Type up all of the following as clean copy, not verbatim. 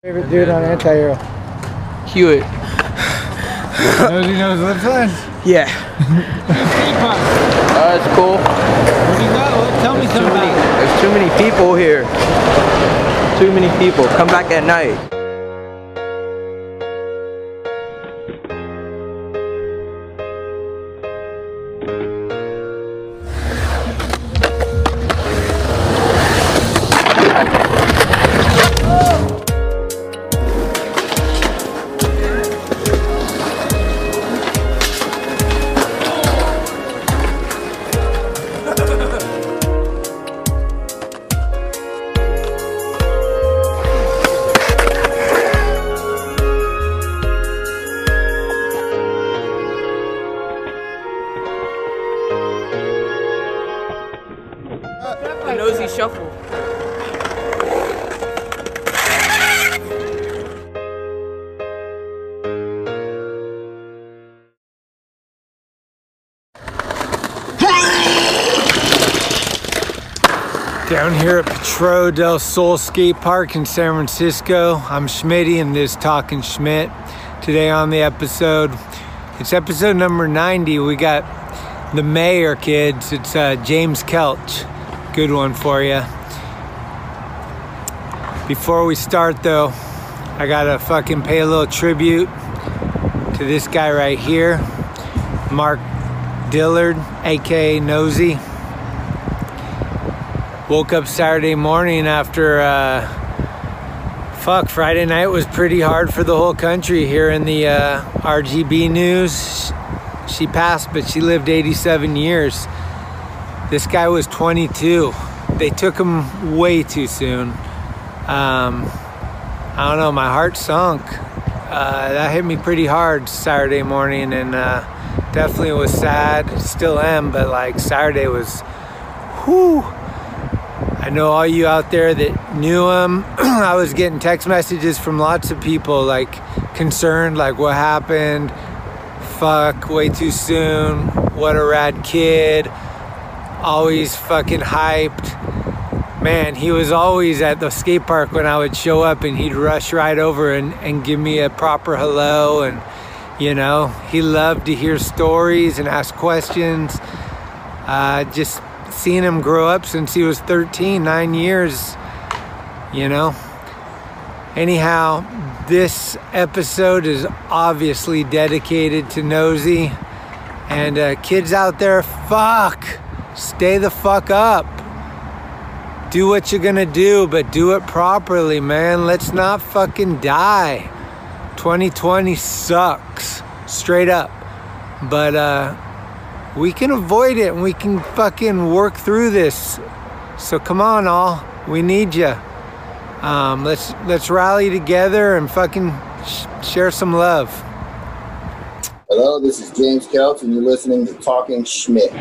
Favorite dude on Anti-Hero? Hewitt. Nosy knows lip lines? Yeah. That's cool. What do you got? Tell me something about it. There's too many people here. Too many people. Come back at night. The Nosy Shuffle. Down here at Potrero del Sol Skate Park in San Francisco, I'm Schmitty and this is Talking Schmidt. Today on the episode, it's episode number 90. We got the mayor, kids. It's James Kelch. Good one for you. Before we start though, I gotta fucking pay a little tribute to this guy right here, Mark Dillard, aka Nosy. Woke up Saturday morning after Friday night was pretty hard for the whole country here in the RGB news. She passed, but she lived 87 years. This guy was 22. They took him way too soon. I don't know, my heart sunk. That hit me pretty hard Saturday morning, and definitely was sad. Still am, but like Saturday was, whew. I know all you out there that knew him. I was getting text messages from lots of people like concerned, like what happened? Fuck, way too soon. What a rad kid. Always fucking hyped. Man, he was always at the skate park when I would show up, and he'd rush right over and give me a proper hello. And, you know, he loved to hear stories and ask questions. Just seeing him grow up since he was 13, 9 years, you know. Anyhow, this episode is obviously dedicated to Nosy. And kids out there, fuck, stay the fuck up. Do what you're gonna do, but do it properly, man. Let's not fucking die. 2020 sucks, straight up. But we can avoid it, and we can fucking work through this. So come on, all. We need you. Let's rally together and fucking share some love. Hello, this is James Kelch, and you're listening to Talking Schmidt.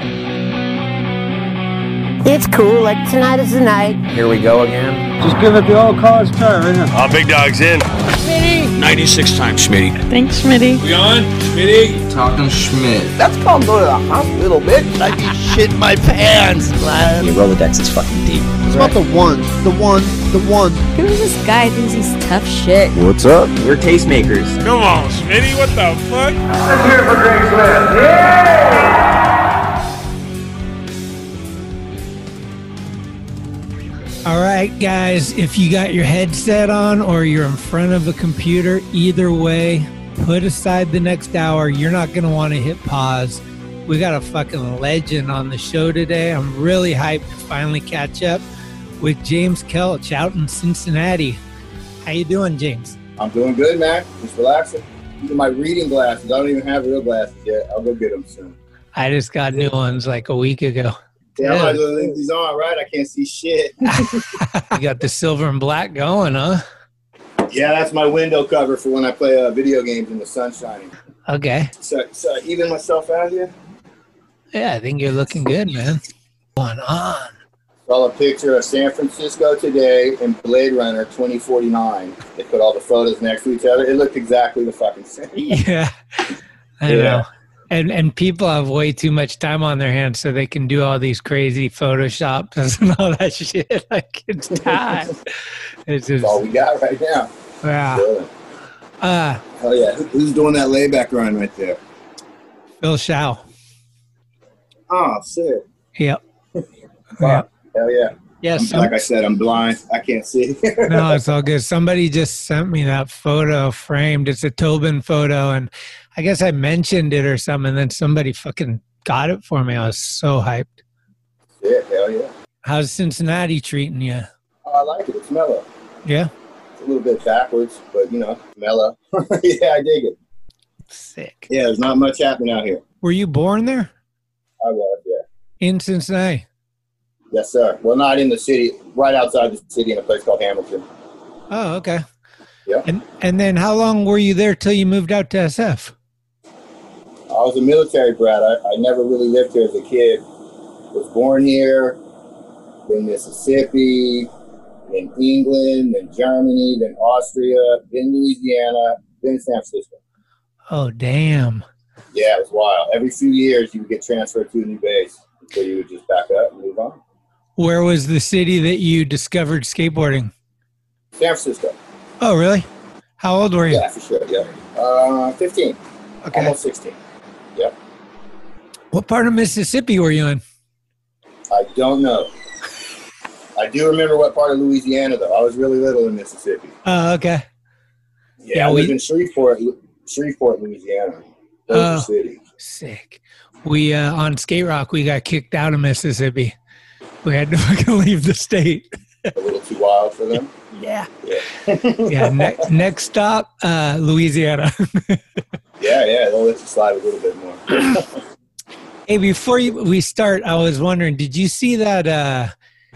It's cool, like tonight is the night. Here we go again. Just give it the old college try right now. Big Dog's in. 96 times, Schmitty. Thanks, Schmitty. We on? Schmitty? Talking Schmidt. That's called go to the hospital, bitch. I be shitting my pants. Your Rolodex is fucking deep. It's about the one. Who's this guy thinks he's tough shit? What's up? We're tastemakers. Come on, Schmitty, what the fuck? Let's hear it for Greg Smith. Yeah! All right, guys, if you got your headset on or you're in front of a computer, either way, put aside the next hour. You're not going to want to hit pause. We got a fucking legend on the show today. I'm really hyped to finally catch up with James Kelch out in Cincinnati. How you doing, James? I'm doing good, man. Just relaxing. These are my reading glasses. I don't even have real glasses yet. I'll go get them soon. I just got new ones like a week ago. Yeah, I might as well leave these on, right? I can't see shit. You got the silver and black going, huh? Yeah, that's my window cover for when I play video games and the sun's shining. Okay. So I even myself out here? Yeah, I think you're looking good, man. Going on. Saw a picture of San Francisco today in Blade Runner 2049. They put all the photos next to each other. It looked exactly the fucking same. Yeah. I know. And people have way too much time on their hands, so they can do all these crazy Photoshops and all that shit. Like, it's time. It's just, That's all we got right now. Yeah. Chilling. Oh yeah, who's doing that layback run right there? Phil Shaw. Oh, sick. Yep. Wow. Hell yeah. Yes. Like I said, I'm blind. I can't see. No, it's all good. Somebody just sent me that photo framed. It's a Tobin photo, and I guess I mentioned it or something, and then somebody fucking got it for me. I was so hyped. Yeah, hell yeah. How's Cincinnati treating you? Oh, I like it. It's mellow. Yeah? It's a little bit backwards, but, mellow. Yeah, I dig it. Sick. Yeah, there's not much happening out here. Were you born there? I was, yeah. In Cincinnati? Yes, sir. Well, not in the city. Right outside the city in a place called Hamilton. Oh, okay. Yeah. And then how long were you there till you moved out to SF? I was a military brat. I never really lived here as a kid. Was born here, then Mississippi, then England, then Germany, then Austria, then Louisiana, then San Francisco. Oh, damn. Yeah, it was wild. Every few years, you would get transferred to a new base. So you would just back up and move on. Where was the city that you discovered skateboarding? San Francisco. Oh, really? How old were you? Yeah, for sure, yeah. 15. Okay. Almost 16. Yep. What part of Mississippi were you in? I don't know. I do remember what part of Louisiana, though. I was really little in Mississippi. Oh, okay. Yeah, I lived in Shreveport, Louisiana. Those city. Sick. We, on Skate Rock, we got kicked out of Mississippi. We had to fucking leave the state. A little too wild for them? Yeah. Yeah, next stop, Louisiana. Yeah, they'll let you slide a little bit more. Hey, before we start, I was wondering, did you see that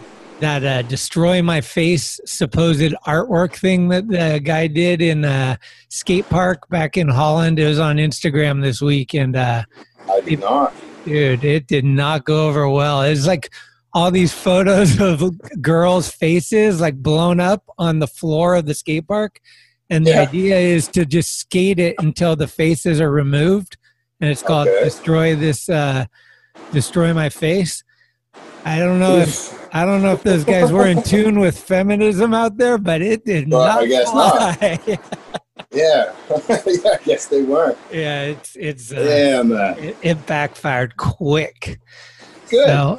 Destroy My Face supposed artwork thing that the guy did in a skate park back in Holland? It was on Instagram this week, and I did not. Dude, it did not go over well. It's like all these photos of girls' faces like blown up on the floor of the skate park. And the idea is to just skate it until the faces are removed. And it's called Destroy My Face. I don't know if those guys were in tune with feminism out there, but it did not. I guess fly. not. Yeah. I guess they weren't. Yeah, it's man. It backfired quick. Good. So,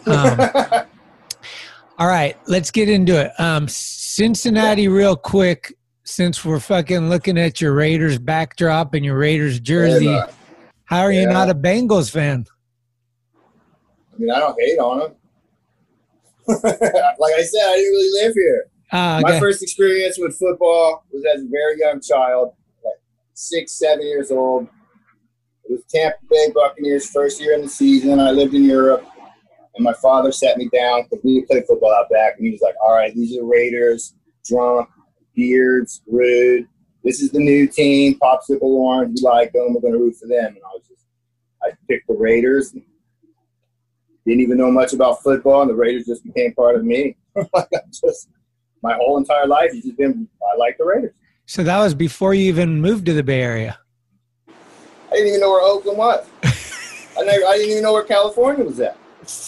all right, let's get into it. Cincinnati, real quick, since we're fucking looking at your Raiders backdrop and your Raiders jersey, how are you not a Bengals fan? I mean, I don't hate on them. Like I said, I didn't really live here. Okay. My first experience with football was as a very young child, like 6, 7 years old. It was Tampa Bay Buccaneers' first year in the season. I lived in Europe, and my father sat me down because we played football out back, and he was like, all right, these are the Raiders, drunk, beards, rude. This is the new team, popsicle orange. We like them. We're going to root for them. And I picked the Raiders. Didn't even know much about football, and the Raiders just became part of me. My whole entire life, I like the Raiders. So that was before you even moved to the Bay Area. I didn't even know where Oakland was. I didn't even know where California was at.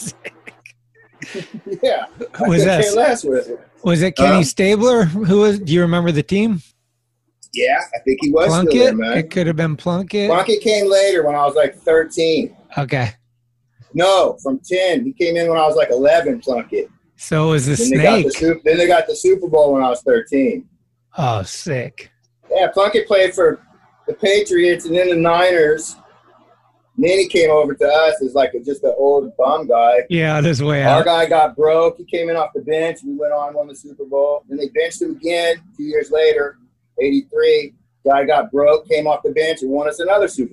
Yeah. Was it Kenny Stabler? Do you remember the team? Yeah, I think he was Plunkett? Still there, man. It could have been Plunkett. Plunkett came later when I was like 13. Okay. No, from 10. He came in when I was like 11, Plunkett. So it was the Snake. Then they got the Super Bowl when I was 13. Oh, sick. Yeah, Plunkett played for the Patriots and then the Niners. And then he came over to us as like just an old bum guy. Yeah, on his way out. Our guy got broke. He came in off the bench. We went on, won the Super Bowl. Then they benched him again 2 years later, 83. Guy got broke, came off the bench, and won us another Super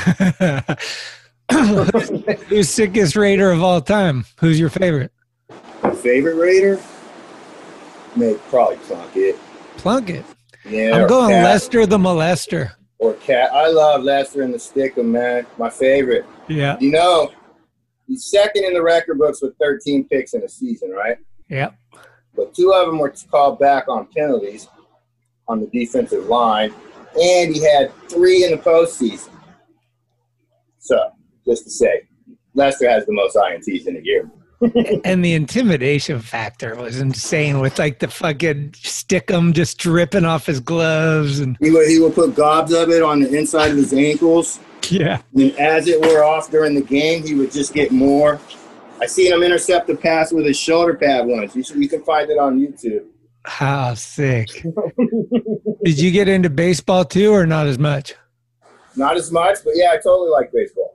Bowl. Who's sickest Raider of all time? Who's your favorite? My favorite Raider? Maybe probably Plunkett. Plunkett? Yeah. I'm going Cat. Lester the Molester. Or Cat. I love Lester and the Stickum, man. My favorite. Yeah. You know, he's second in the record books with 13 picks in a season, right? Yep. But 2 of them were called back on penalties on the defensive line, and he had 3 in the postseason. So, just to say, Lester has the most INTs in a year. And the intimidation factor was insane with like the fucking stick-em just dripping off his gloves. And He would put gobs of it on the inside of his ankles. yeah. And as it wore off during the game, he would just get more. I seen him intercept a pass with his shoulder pad once. You can find it on YouTube. How sick. Did you get into baseball too or not as much? Not as much, but yeah, I totally like baseball.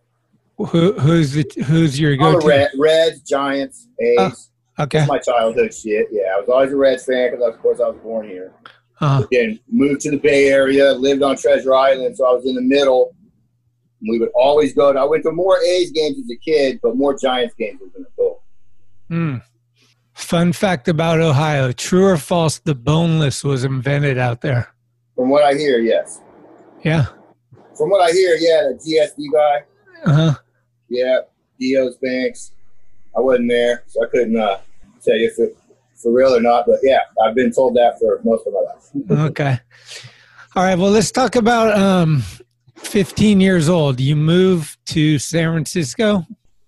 Who's your I'm go-to? a Reds, Giants, A's. Oh, okay. That's my childhood shit. Yeah, I was always a Reds fan because, of course, I was born here. Uh, But then moved to the Bay Area, lived on Treasure Island, so I was in the middle. We would always go to – I went to more A's games as a kid, but more Giants games as an adult. Fun fact about Ohio. True or false, the boneless was invented out there? From what I hear, yes. Yeah. From what I hear, yeah, the GSD guy. Uh-huh. Yeah, Dio's Banks. I wasn't there, so I couldn't tell you if it for real or not. But, yeah, I've been told that for most of my life. Okay. All right. Well, let's talk about 15 years old. You moved to San Francisco.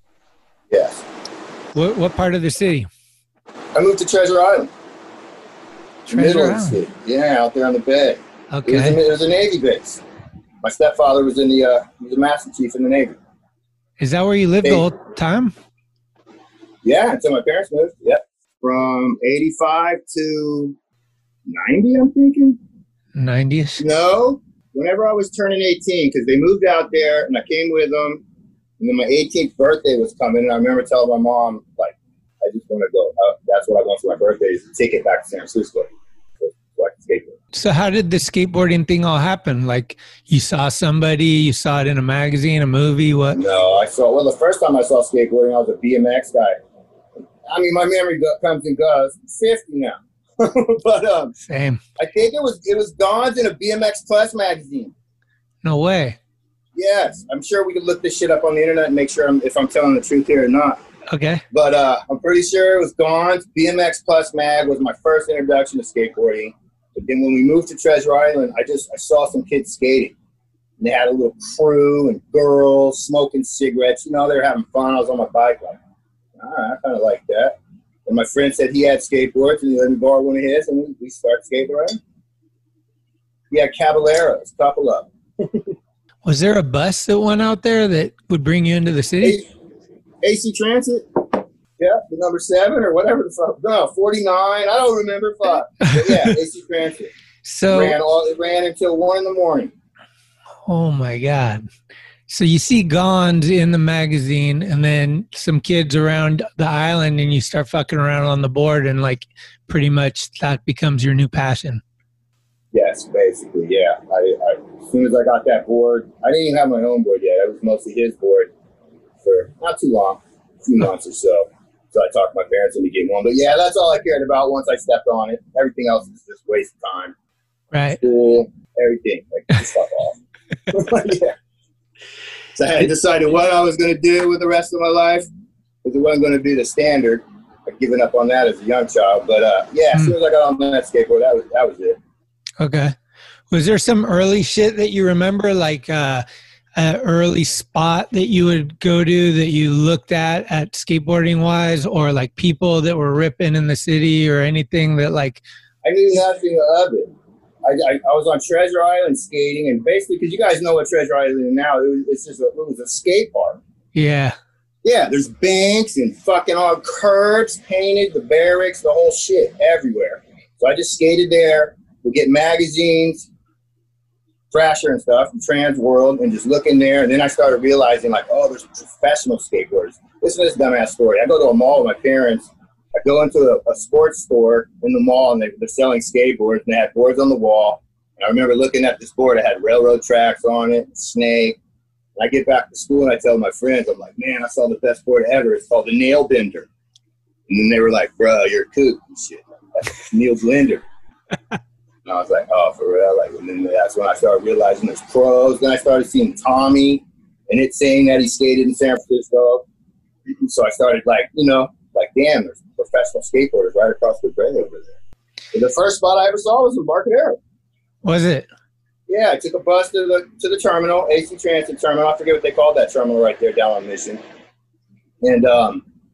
Yes. What part of the city? I moved to Treasure Island. Treasure Middle of the Island. city. Yeah, out there on the bay. Okay. It was a Navy base. My stepfather was he was a master chief in the Navy. Is that where you lived the whole time? Yeah, until my parents moved. Yep. From 85 to 90, I'm thinking. 90s? No. Whenever I was turning 18, because they moved out there, and I came with them. And then my 18th birthday was coming, and I remember telling my mom, like, I just want to go. That's what I want for my birthday is a ticket back to San Francisco so I can skateboard. So how did the skateboarding thing all happen? Like you saw somebody, you saw it in a magazine, a movie, what? No, the first time I saw skateboarding, I was a BMX guy. I mean, my memory comes and goes. I'm 50 now. But Same. I think it was Don's in a BMX Plus magazine. No way. Yes, I'm sure we could look this shit up on the internet and make sure if I'm telling the truth here or not. Okay. But I'm pretty sure it was Don's. BMX Plus mag was my first introduction to skateboarding. But then when we moved to Treasure Island, I saw some kids skating. And they had a little crew and girls smoking cigarettes. You know, they were having fun. I was on my bike like, all right, I kind of like that. And my friend said he had skateboards and he let me borrow one of his, and we started skateboarding. He had Caballeros, a couple of them. Was there a bus that went out there that would bring you into the city? AC Transit? Yeah, the number 7 or whatever the fuck. No, 49. I don't remember. Fuck. But yeah, AC Transit. So It ran until 1 in the morning. Oh my God. So you see Gons in the magazine and then some kids around the island and you start fucking around on the board and like pretty much that becomes your new passion. Yes, basically, yeah. I as soon as I got that board, I didn't even have my own board yet. It was mostly his board for not too long, a few months or so. So I talked my parents into getting one. But yeah, that's all I cared about once I stepped on it. Everything else is just waste of time. Right. School, everything. Like, just fuck off. Yeah. So I had decided what I was going to do with the rest of my life, because it wasn't going to be the standard. I'd given up on that as a young child. But yeah, as soon as I got on that skateboard, that was it. Okay. Was there some early shit that you remember, like an early spot that you would go to that you looked at skateboarding wise, or like people that were ripping in the city or anything that like? I knew nothing of it. I was on Treasure Island skating, and basically, because you guys know what Treasure Island is now, it was a skate park. Yeah. Yeah, there's banks and fucking all curbs painted, the barracks, the whole shit everywhere. So I just skated there. We get magazines, Thrasher and stuff, from Trans World, and just look in there. And then I started realizing, like, oh, there's professional skateboarders. Listen to this dumbass story. I go to a mall with my parents. I go into a sports store in the mall, and they're selling skateboards, and they had boards on the wall. And I remember looking at this board. It had railroad tracks on it, Snake. And I get back to school, and I tell my friends, I'm like, man, I saw the best board ever. It's called the Nail Bender. And then they were like, bro, you're a kook and shit. That's Neil Blender. And I was like, oh, for real? Like, and then that's when I started realizing there's pros. Then I started seeing Tommy, and it saying that he skated in San Francisco. So I started, like, you know, like, damn, there's professional skateboarders right across the bay over there. And the first spot I ever saw was in Embarcadero. Was it? Yeah, I took a bus to the terminal, AC Transit terminal. I forget what they called that terminal right there down on Mission. And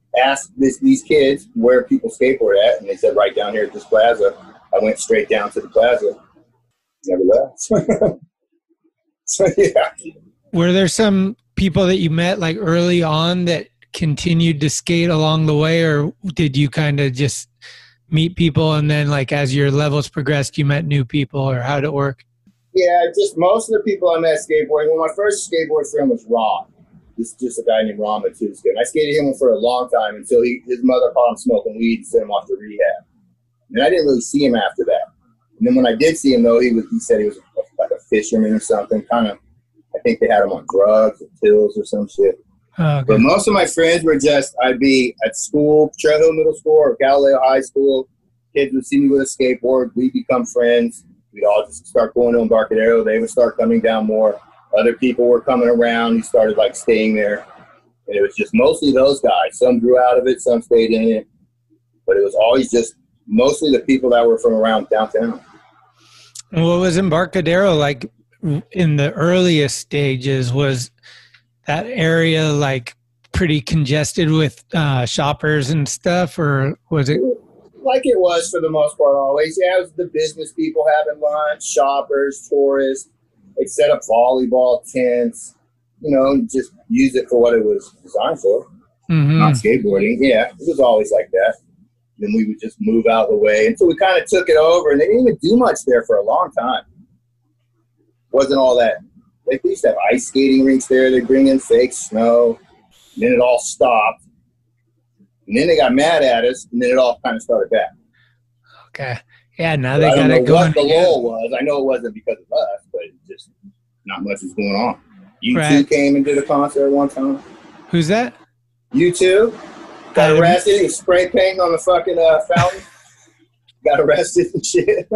asked these kids where people skateboard at, and they said right down here at this plaza. I went straight down to the plaza. Never left. So, yeah. Were there some people that you met like early on that continued to skate along the way, or did you kind of just meet people and then like as your levels progressed you met new people, or how did it work? Yeah, just most of the people I met skateboarding. Well, my first skateboard friend was Ron. This is just a guy named Ron Matuska. And I skated him for a long time until his mother caught him smoking weed and sent him off to rehab. And I didn't really see him after that. And then when I did see him, though, he said he was like a fisherman or something. Kind of, I think they had him on drugs or pills or some shit. Okay. But most of my friends were just, I'd be at school, Trail Hill Middle School or Galileo High School. Kids would see me with a skateboard. We'd become friends. We'd all just start going to Embarcadero. They would start coming down more. Other people were coming around. You started like staying there. And it was just mostly those guys. Some grew out of it. Some stayed in it. But it was always just mostly the people that were from around downtown. What was Embarcadero like in the earliest stages? Was that area like pretty congested with shoppers and stuff, or was it? Like it was for the most part always. Yeah, it was the business people having lunch, shoppers, tourists. They'd set up volleyball tents, you know, and just use it for what it was designed for. Mm-hmm. Not skateboarding. Yeah, it was always like that. Then we would just move out of the way until we kind of took it over, and they didn't even do much there for a long time. Wasn't all that. They used to have ice skating rinks there. They'd bring in fake snow, and then it all stopped. And then they got mad at us, and then it all kind of started back. Okay. Yeah, now But they got it going. what the lull was. I know it wasn't because of us, but it just not much was going on. U2 Right. came and did a concert one time. Who's that? U2 got arrested. He was spray painting on the fucking fountain. Got arrested and shit.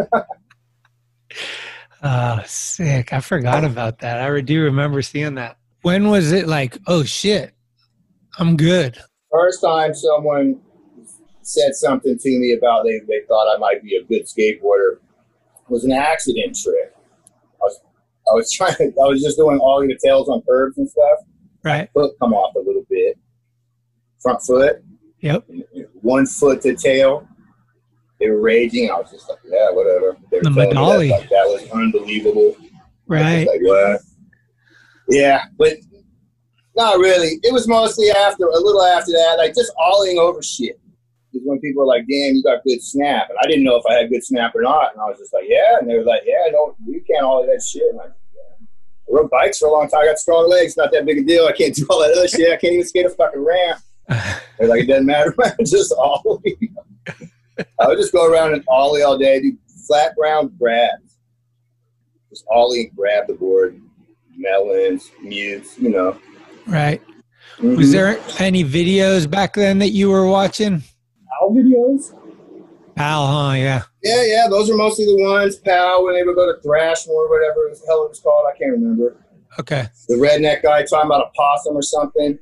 Oh, sick. I forgot about that. I do remember seeing that. When was it like, oh shit, I'm good? First time someone said something to me about they thought I might be a good skateboarder was an accident trick. I was just doing ollie the tails on curbs and stuff. Right. Foot come off a little bit. Front foot. Yep. 1 foot to tail. They were raging. I was just like, yeah, whatever. They were The telling me Madali. that was unbelievable. Right. Like, what? Yeah, but not really. It was mostly a little after that, like just ollieing over shit. Because when people were like, damn, you got good snap. And I didn't know if I had good snap or not. And I was just like, yeah. And they were like, yeah, no, we can't ollie that shit. And I rode bikes for a long time. I got strong legs. Not that big a deal. I can't do all that other shit. I can't even skate a fucking ramp. They're like, it doesn't matter. Just ollie. I would just go around and ollie all day, do flat ground grabs. Just ollie and grab the board. Melons, mutes, you know. Right. Mm-hmm. Was there any videos back then that you were watching? PAL videos? PAL, huh? Yeah. Yeah, those are mostly the ones. PAL, when they would go to Thrashmore, whatever the hell it was called, I can't remember. Okay. The redneck guy talking about a possum or something.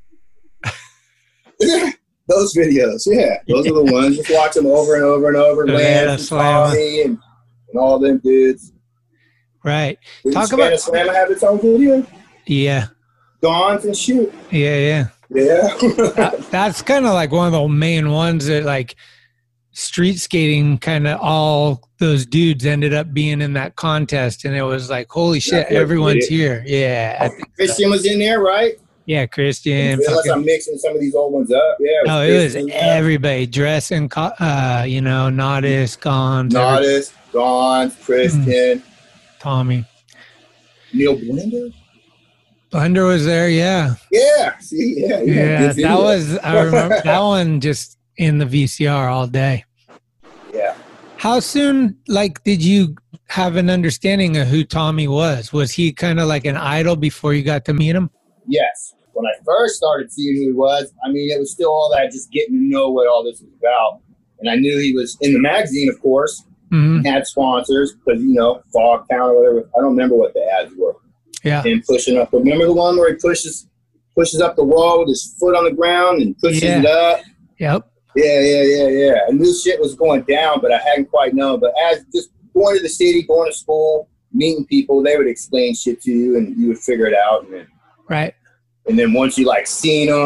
Those videos, yeah. Those are the ones. Just watch them over and over and over. Lance and Tommy and all them dudes. Right. Did Talk about Slam have its own video? Yeah. Dawns and shoot. Yeah. That's kind of like one of the main ones that like street skating kind of all those dudes ended up being in that contest, and it was like, holy shit, everyone's here. Yeah. I think Christian was in there, right? Yeah, Christian. Unless I'm mixing some of these old ones up. Yeah. It was everybody dressing, Nodis, Gons. Nodis, Gons, Christian. Tommy. Neil Blender? Blender was there, yeah. Yeah. See, yeah. That was, I remember that one just in the VCR all day. Yeah. How soon, like, did you have an understanding of who Tommy was? Was he kind of like an idol before you got to meet him? Yes. When I first started seeing who he was, I mean, it was still all that, just getting to know what all this was about. And I knew he was in the magazine, of course. Mm-hmm. Had sponsors, because, you know, Fogtown or whatever. I don't remember what the ads were. Yeah. And pushing up. Remember the one where he pushes up the wall with his foot on the ground and pushes it up? Yep. Yeah. I knew shit was going down, but I hadn't quite known. But as just going to the city, going to school, meeting people, they would explain shit to you, and you would figure it out. And then, right. And then once you like seen them,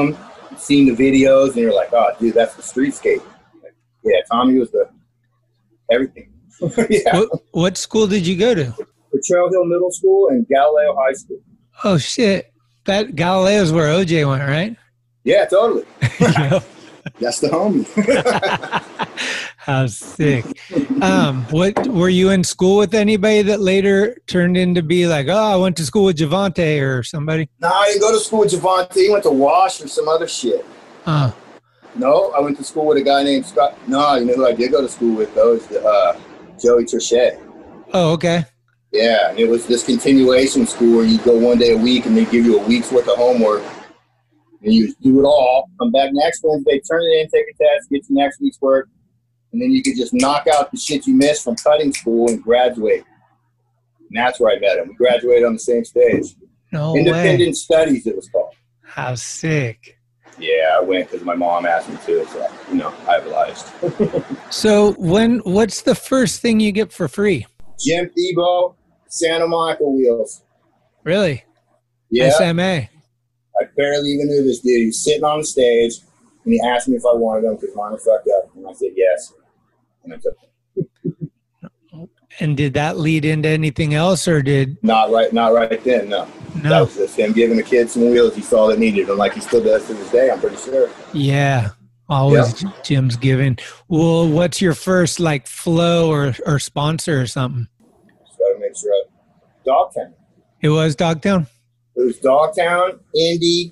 seen the videos, and you're like, oh, dude, that's the street skate. Like, yeah, Tommy was the everything. Yeah. What school did you go to? Trail Hill Middle School and Galileo High School. Oh, shit. That Galileo's where OJ went, right? Yeah, totally. Yep. That's the homie. How sick. What were you in school with anybody that later turned into be like, oh, I went to school with Javante or somebody? No, I didn't go to school with Javante. He went to Wash or some other shit. No, I went to school with a guy named Scott. No, you know who I did go to school with, though, is Joey Trichet. Oh, okay. Yeah, and it was this continuation school where you go one day a week and they give you a week's worth of homework. And you just do it all, come back next Wednesday, turn it in, take a test, get your next week's work, and then you could just knock out the shit you missed from cutting school and graduate. And that's where I met him. We graduated on the same stage. No Independent way. Studies, it was called. How sick. Yeah, I went because my mom asked me to, so, I obliged. So what's the first thing you get for free? Jim Thiebaud, Santa Monica Wheels. Really? Yeah. SMA. I barely even knew this dude. He was sitting on the stage, and he asked me if I wanted them because mine were fucked up. And I said yes. And I took them. And did that lead into anything else, or did... Not right then, no. That was just him giving the kids some wheels he saw that needed them, like he still does to this day, I'm pretty sure. Yeah. Always Jim's giving. Well, what's your first, like, flow or sponsor or something? Just got to make sure. Dogtown. It was Dogtown? It was Dogtown, Indy,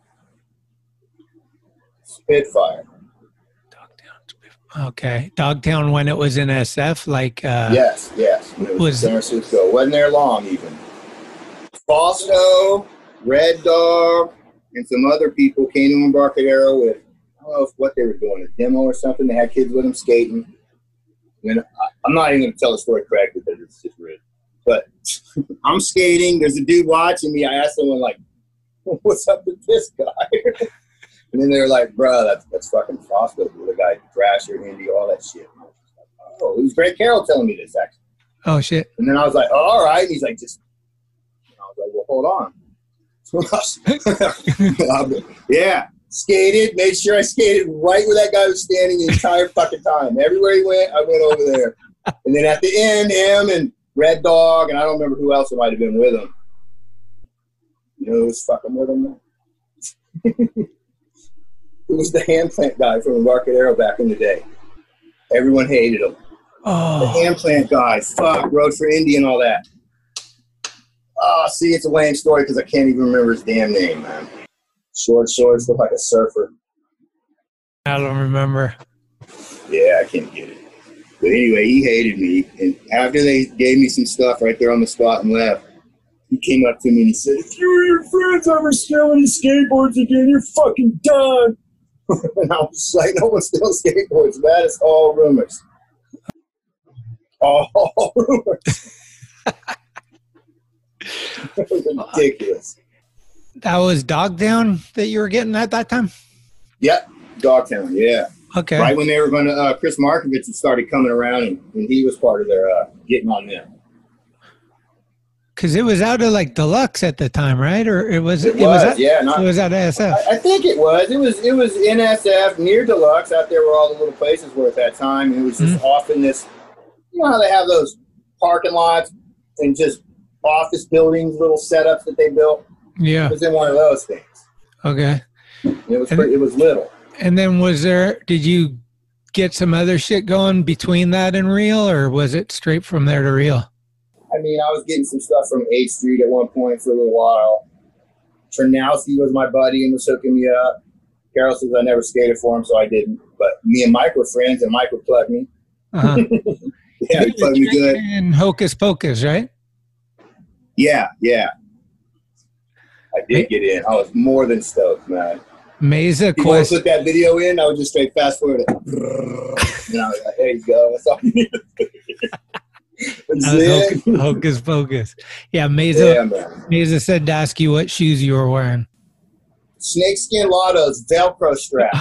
Spitfire. Okay. Dogtown when it was in SF? Like, Yes. When it was in San Francisco. Wasn't there long, even. Fausto, Red Dog, and some other people came to Embarcadero with, I don't know what they were doing, a demo or something. They had kids with them skating. And I'm not even going to tell the story correctly because it's just rude. But I'm skating. There's a dude watching me. I asked someone, like, what's up with this guy? And then they were like, bro, that's fucking Fausto, the guy, Thrasher, Indy, all that shit. And I was just like, oh, it was Greg Carroll telling me this, actually. Oh, shit. And then I was like, oh, all right. And he's like, I was like, well, hold on. Yeah. Skated, made sure I skated right where that guy was standing the entire fucking time. Everywhere he went, I went over there. And then at the end, him and Red Dog, and I don't remember who else might have been with him. You know who was fucking with him? It was the hand plant guy from Embarcadero back in the day. Everyone hated him. Oh. The hand plant guy, rode for Indy and all that. Oh, see, it's a lame story because I can't even remember his damn name, man. Short shorts, look like a surfer. I don't remember. Yeah, I can't get it. But anyway, he hated me. And after they gave me some stuff right there on the spot and left, he came up to me and he said, if you or your friends ever steal any skateboards again, you're fucking done. And I was just like, no one steals skateboards, man. It's all rumors. All rumors. It was ridiculous. That was Dogtown that you were getting at that time? Yep, Dogtown, yeah. Okay. Right when they were going to, Chris Markovich started coming around, and he was part of their getting on them. Because it was out of like Deluxe at the time, right? Or it was out of SF. I think it was. It was NSF near Deluxe out there where all the little places were at that time. And it was just off in this, you know how they have those parking lots and just office buildings, little setups that they built? Yeah. It was in one of those things. Okay. It was little. And then did you get some other shit going between that and Real, or was it straight from there to Real? I mean, I was getting some stuff from 8th Street at one point for a little while. Chernowski was my buddy and was hooking me up. Carol says I never skated for him, so I didn't. But me and Mike were friends, and Mike would plug me. Uh-huh. Yeah, he plugged me good. And Hocus Pocus, right? Yeah. I did get in. I was more than stoked, man. Mesa If you want to put that video in, I would just straight fast forward it. And I was like, there you go. That's all you need to do. Hocus Pocus. Yeah, Mesa said to ask you what shoes you were wearing. Snakeskin Lotto's Velcro strap.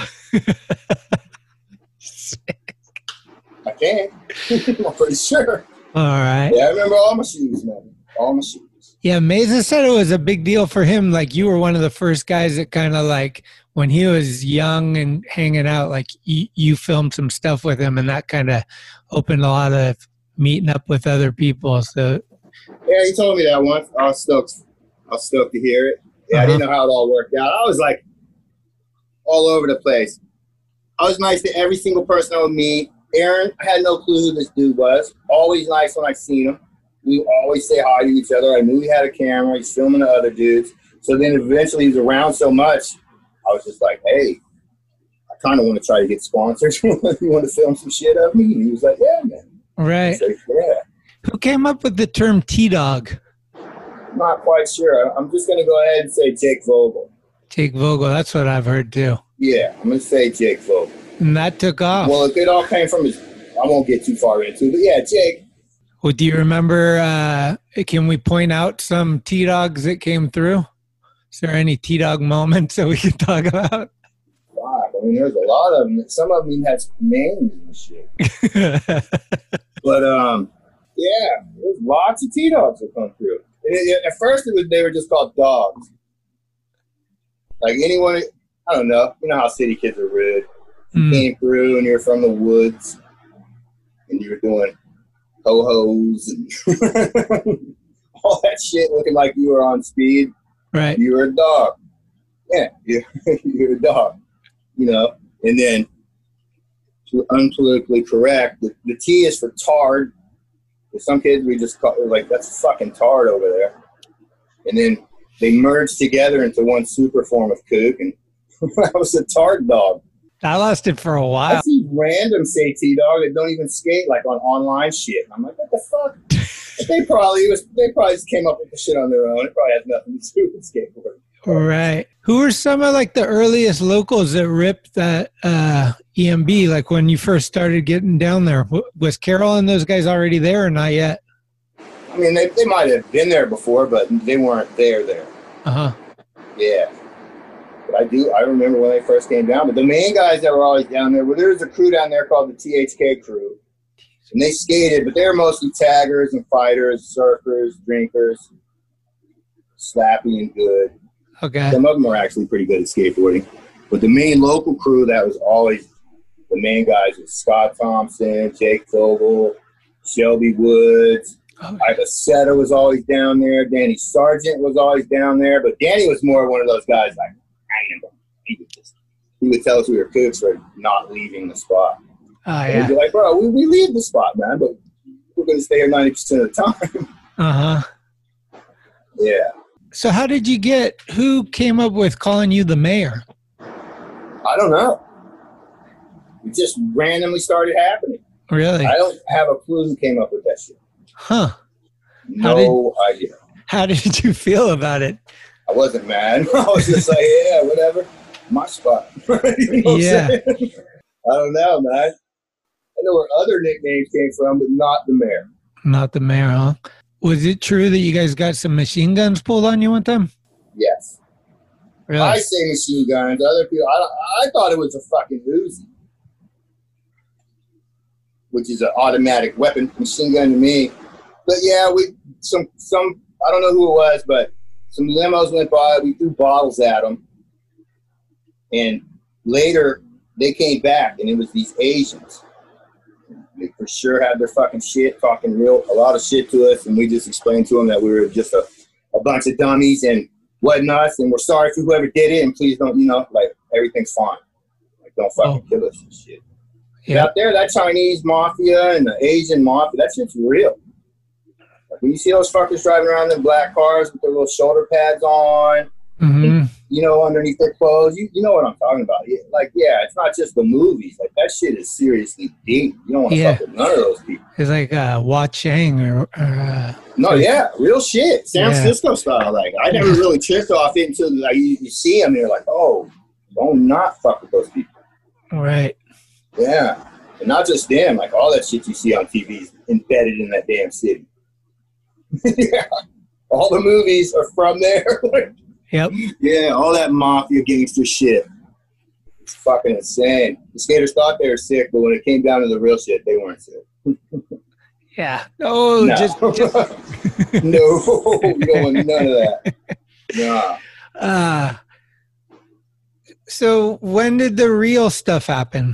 I can. I'm pretty sure. All right. Yeah, I remember all my shoes, man. All my shoes. Yeah, Mesa said it was a big deal for him. Like, you were one of the first guys that kind of like when he was young and hanging out, like you filmed some stuff with him, and that kind of opened a lot of meeting up with other people. So yeah, he told me that once. I was stoked to hear it. Yeah, I didn't know how it all worked out. I was like all over the place. I was nice to every single person I would meet. Aaron, I had no clue who this dude was. Always nice when I seen him. We would always say hi to each other. I knew he had a camera. He's filming the other dudes. So then eventually he was around so much, I was just like, hey, I kind of want to try to get sponsors. You want to film some shit of me? And he was like, yeah, man. Right. Said, yeah. Who came up with the term T-Dog? I'm not quite sure. I'm just going to go ahead and say Jake Vogel. Jake Vogel. That's what I've heard too. Yeah, I'm going to say Jake Vogel. And that took off. Well, it all came from his, I won't get too far into it, but yeah, Jake. Well, do you remember, can we point out some T-Dogs that came through? Is there any T-Dog moments that we can talk about? Fuck, I mean, there's a lot of them. Some of them even had names and shit. But, yeah, there's lots of T-Dogs that come through. At first, they were just called dogs. Like anyone, I don't know. You know how city kids are rude. You came through and you're from the woods and you were doing ho-hos and all that shit looking like you were on speed. Right. You were a dog. Yeah, you're a dog. You know, and then to unpolitically correct, the T is for tard. With some kids, we just call it like, that's fucking tard over there. And then they merged together into one super form of kook, and I was a tard dog. That lasted for a while. I see random say T-Dog that don't even skate, like on online shit. I'm like, what the fuck? They probably just came up with the shit on their own. It probably has nothing to do with skateboarding. Right. Who were some of like the earliest locals that ripped that EMB? Like when you first started getting down there, was Carol and those guys already there or not yet? I mean, they might have been there before, but they weren't there. Uh-huh. Yeah. But I remember when they first came down. But the main guys that were always down there, well, there was a crew down there called the THK crew. And they skated, but they were mostly taggers and fighters, surfers, drinkers, slappy and good. Okay. Some of them are actually pretty good at skateboarding. But the main local crew that was always the main guys was Scott Thompson, Jake Vogel, Shelby Woods. Ida Seta was always down there. Danny Sargent was always down there. But Danny was more one of those guys like, he would tell us we were cooks for not leaving the spot. Oh, yeah. He'd be like, bro, we leave the spot, man, but we're going to stay here 90% of the time. Uh-huh. Yeah. So who came up with calling you the mayor? I don't know. It just randomly started happening. Really? I don't have a clue who came up with that shit. Huh. No idea. How did you feel about it? I wasn't mad. I was just like, yeah, whatever. My spot. You know Yeah. I don't know, man. I know where other nicknames came from, but not the mayor. Not the mayor, huh? Was it true that you guys got some machine guns pulled on you one time? Yes. Really? I say machine guns. Other people, I thought it was a fucking Uzi, which is an automatic weapon, machine gun to me. But yeah, some I don't know who it was, but some limos went by. We threw bottles at them, and later they came back, and it was these Asians. They for sure had their fucking shit, talking a lot of shit to us, and we just explained to them that we were just a bunch of dummies and whatnot, and we're sorry for whoever did it, and please don't, like, everything's fine. Like, don't fucking kill us and shit. Yeah. Out there, that Chinese mafia and the Asian mafia, that shit's real. Like, when you see those fuckers driving around in black cars with their little shoulder pads on, Mm-hmm. Underneath their clothes, you know what I'm talking about. Like, yeah, it's not just the movies. Like, that shit is seriously deep. You don't want to fuck with none of those people. It's like Hua Chang or no, yeah, real shit. San Francisco style. Like, I never really tripped off it until like, you see them and you're like, oh, don't not fuck with those people. Right. Yeah. And not just them. Like, all that shit you see on TV is embedded in that damn city. Yeah. All the movies are from there. Yep. Yeah, all that mafia gangster shit. It's fucking insane. The skaters thought they were sick, but when it came down to the real shit, they weren't sick. Yeah. Oh, no. just No, we don't want none of that. Nah. So when did the real stuff happen?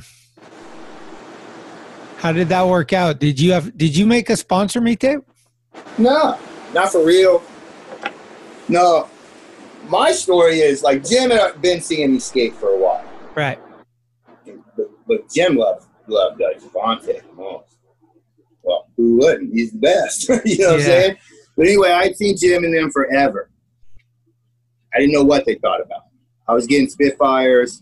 How did that work out? Did you make a sponsor me tape? No, not for real. No. My story is like Jim had been seeing me skate for a while. Right. But Jim loved Javante most. Well, who wouldn't? He's the best. You know what I'm saying? But anyway, I'd seen Jim and them forever. I didn't know what they thought about me. I was getting Spitfires.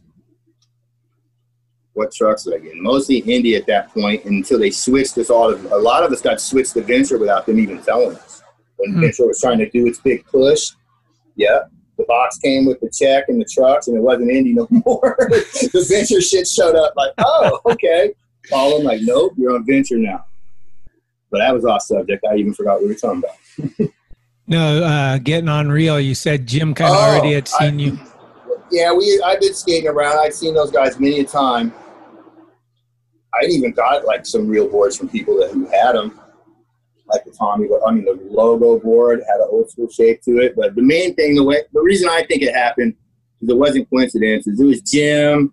What trucks did I get? Mostly Indy at that point until they switched us all. A lot of us got switched to Venture without them even telling us. When Venture was trying to do its big push, the box came with the check and the trucks, and it wasn't Indy no more. The Venture shit showed up like, oh, okay. Call them like, nope, you're on Venture now. But that was off subject. I even forgot what we were talking about. No, getting on real. You said Jim kind of already had seen you. Yeah, I've been skating around. I'd seen those guys many a time. I even got like some real boards from people who had them, like the logo board had an old school shape to it. But the main thing, the reason I think it happened is it wasn't coincidence. It was Jim,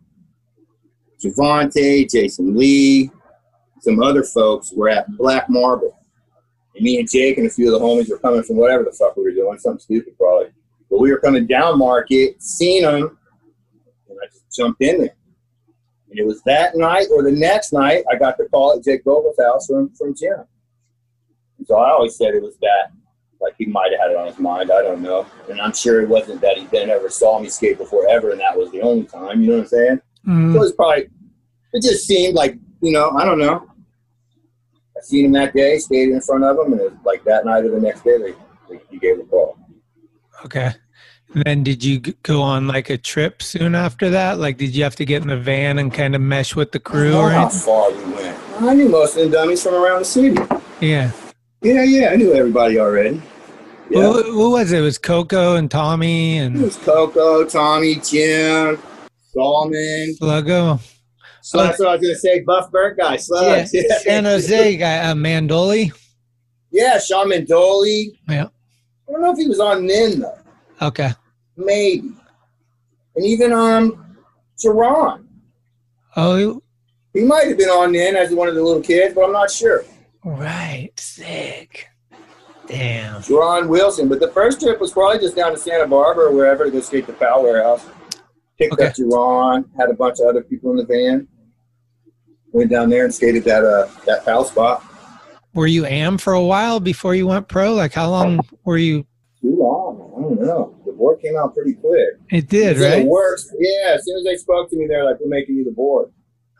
Javante, Jason Lee, some other folks were at Black Marble, and me and Jake and a few of the homies were coming from whatever the fuck we were doing, something stupid probably. But we were coming down Market, seen them, and I just jumped in there. And it was that night or the next night I got the call at Jake Vogel's house from Jim. And so I always said it was that. Like he might have had it on his mind. I don't know. And I'm sure it wasn't that he then ever saw me skate before ever and that was the only time. You know what I'm saying? So it was probably, it just seemed like, I don't know. I seen him that day, skated in front of him, and it was like that night or the next day he gave the call. Okay. And then did you go on like a trip soon after that? Like, did you have to get in the van and kind of mesh with the crew? I don't know how far we went. I knew most of the dummies from around the city. Yeah. Yeah. I knew everybody already. Yeah. Who was it? It was Coco and Tommy and. It was Coco, Tommy, Jim, Solomon. Sluggo. So that's what I was gonna say. Buff Burnt guy, Slugs. Yeah. San Jose guy, Mandoli. Yeah, Sean Mandoli. Yeah. I don't know if he was on Nin though. Okay. Maybe. And even Jerron. Oh. He might have been on Nin as one of the little kids, but I'm not sure. Right. Sick. Damn. Jerron Wilson. But the first trip was probably just down to Santa Barbara or wherever to go skate the Pal Warehouse. Picked up Jerron, had a bunch of other people in the van. Went down there and skated that Pal spot. Were you AM for a while before you went pro? Like how long were you? Too long. I don't know. The board came out pretty quick. It did, right? It works. Yeah, as soon as they spoke to me, they're like, we're making you the board.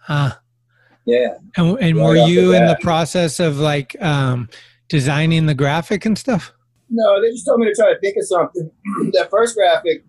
Yeah. And were you in the process of like designing the graphic and stuff? No, they just told me to try to think of something. That first graphic,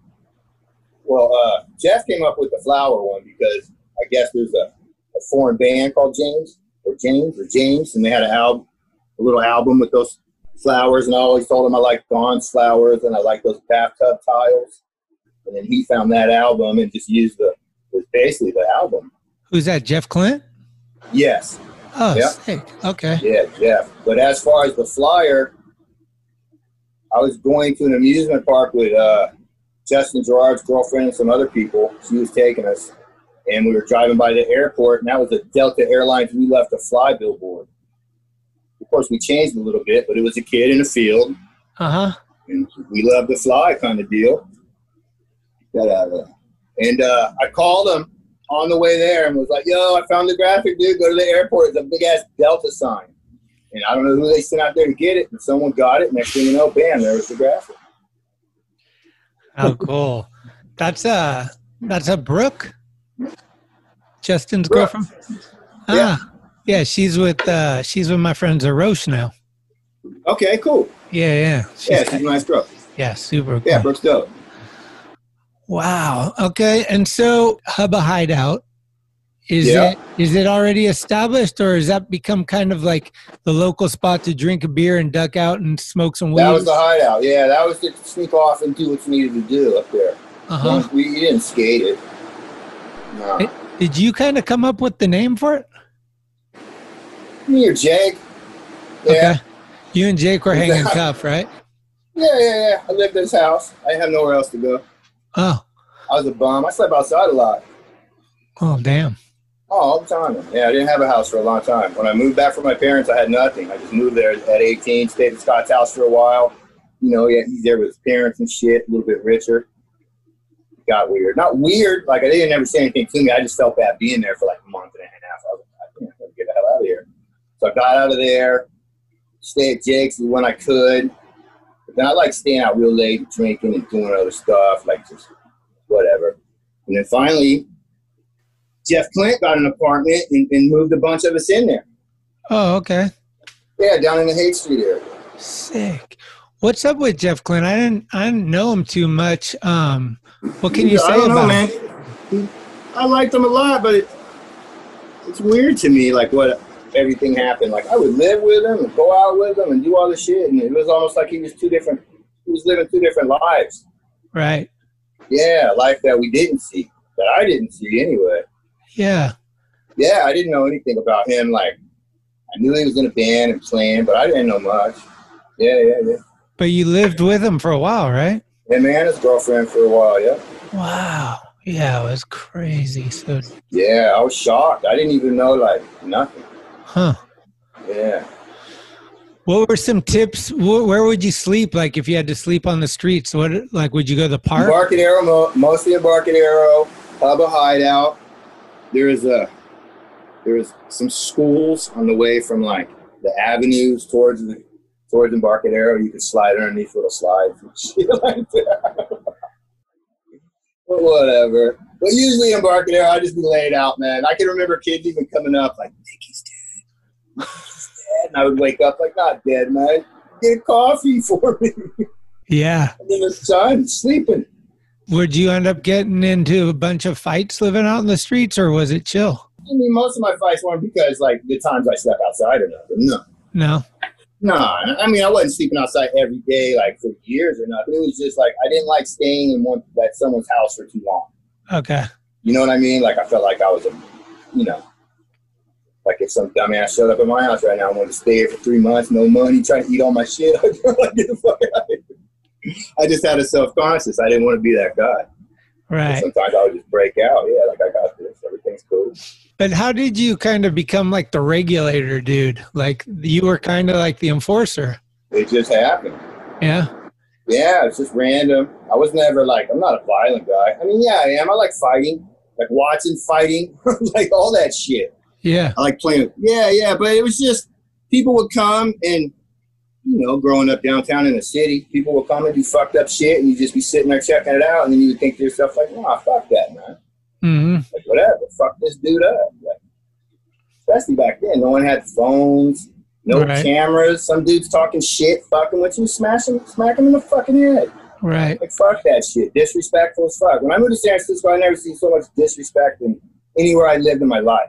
Jeff came up with the flower one because I guess there's a foreign band called James, and they had a little album with those flowers, and I always told him I liked Dawn's flowers and I like those bathtub tiles. And then he found that album and just used was basically the album. Who's that, Jeff Clint? Yes. Oh, sick. Okay. Yeah, Jeff. But as far as the flyer, I was going to an amusement park with Justin Gerard's girlfriend and some other people. She was taking us, and we were driving by the airport, and that was a Delta Airlines We Left a Fly billboard. Of course, we changed a little bit, but it was a kid in a field. And we love to fly kind of deal. Got out of there. And I called him on the way there and was like, yo, I found the graphic, dude. Go to the airport. It's a big-ass Delta sign. And I don't know who they sent out there to get it, but someone got it. Next thing you know, bam, there was the graphic. Oh, cool. That's a Brooke, Justin's girlfriend. Yeah, she's with my friend Zarosh now. Okay, cool. Yeah. She's a nice girl. Yeah, super cool. Yeah, Brooke's dope. Wow. Okay, and so Hubba Hideout, is it already established, or has that become kind of like the local spot to drink a beer and duck out and smoke some weed? That was the hideout. Yeah, that was to sneak off and do what you needed to do up there. We didn't skate it. No. Did you kind of come up with the name for it? Me or Jake. Yeah. Okay. You and Jake were hanging tough, right? Yeah. I lived in his house. I didn't have nowhere else to go. Oh. I was a bum. I slept outside a lot. Oh, damn. Oh, all the time. Yeah, I didn't have a house for a long time. When I moved back from my parents, I had nothing. I just moved there at 18, stayed at Scott's house for a while. You know, yeah, he's there with his parents and shit, a little bit richer. It got weird. Not weird, like I didn't ever say anything to me. I just felt bad being there for like a month and a half. I was like, I can't get the hell out of here. So I got out of there, stayed at Jake's when I could. But then I like staying out real late and drinking and doing other stuff, like just whatever. And then finally, Jeff Clint got an apartment and moved a bunch of us in there. Oh, okay. Yeah, down in the Haight Street area. Sick. What's up with Jeff Clint? I didn't know him too much. What can you say I don't know, about him? I liked him a lot, but it's weird to me, like what everything happened. Like I would live with him and go out with him and do all this shit, and it was almost like he was living two different lives. Right. Yeah, a life that we didn't see, that I didn't see anyway. Yeah. Yeah, I didn't know anything about him. Like, I knew he was in a band and playing, but I didn't know much. Yeah. But you lived with him for a while, right? Yeah, man, his girlfriend for a while, yeah. Wow. Yeah, it was crazy. So. Yeah, I was shocked. I didn't even know, like, nothing. Huh. Yeah. What were some tips? Where would you sleep? Like, if you had to sleep on the streets, would you go to the park? Embarcadero, mostly Embarcadero, Hubba Hideout. There was some schools on the way from like the avenues towards Embarcadero. You could slide underneath little slides and shit like that. But whatever. But usually Embarcadero, I'd just be laid out, man. I can remember kids even coming up like, Nicky's dead. Nicky's dead. And I would wake up like, not dead, man. Get a coffee for me. Yeah. And then the sun, sleeping. Would you end up getting into a bunch of fights living out in the streets, or was it chill? I mean, most of my fights weren't because, like, the times I slept outside or nothing. No. I mean, I wasn't sleeping outside every day, like, for years or nothing. It was just, like, I didn't like staying in someone's house for too long. Okay. You know what I mean? Like, I felt like I was like, if some dumbass showed up at my house right now and wanted to stay here for 3 months, no money, trying to eat all my shit, I'd be like, get the fuck out of here. I just had a self-conscious. I didn't want to be that guy. Right. And sometimes I would just break out. Yeah, like, I got this. Everything's cool. But how did you kind of become like the regulator dude? Like you were kind of like the enforcer. It just happened. Yeah. Yeah, it's just random. I was never like, I'm not a violent guy. I mean, yeah, I am. I like fighting, like watching fighting, like all that shit. Yeah. I like playing. Yeah. But it was just people would come and, growing up downtown in the city, people would come and do fucked up shit, and you'd just be sitting there checking it out, and then you would think to yourself, like, nah, fuck that, man. Mm-hmm. Like, whatever, fuck this dude up. Like, especially back then, no one had phones, no cameras. Some dude's talking shit, fucking with you, smack him in the fucking head. Right. Like, fuck that shit. Disrespectful as fuck. When I moved to San Francisco, I never seen so much disrespect in anywhere I lived in my life.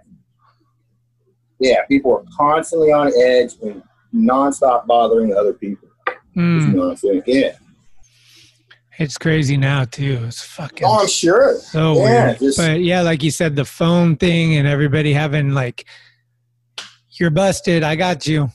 Yeah, people were constantly on edge and nonstop bothering other people. You know what I'm saying? Yeah. It's crazy now too. It's fucking. Oh, I'm sure. So weird. But yeah, like you said, the phone thing and everybody having like, you're busted. I got you.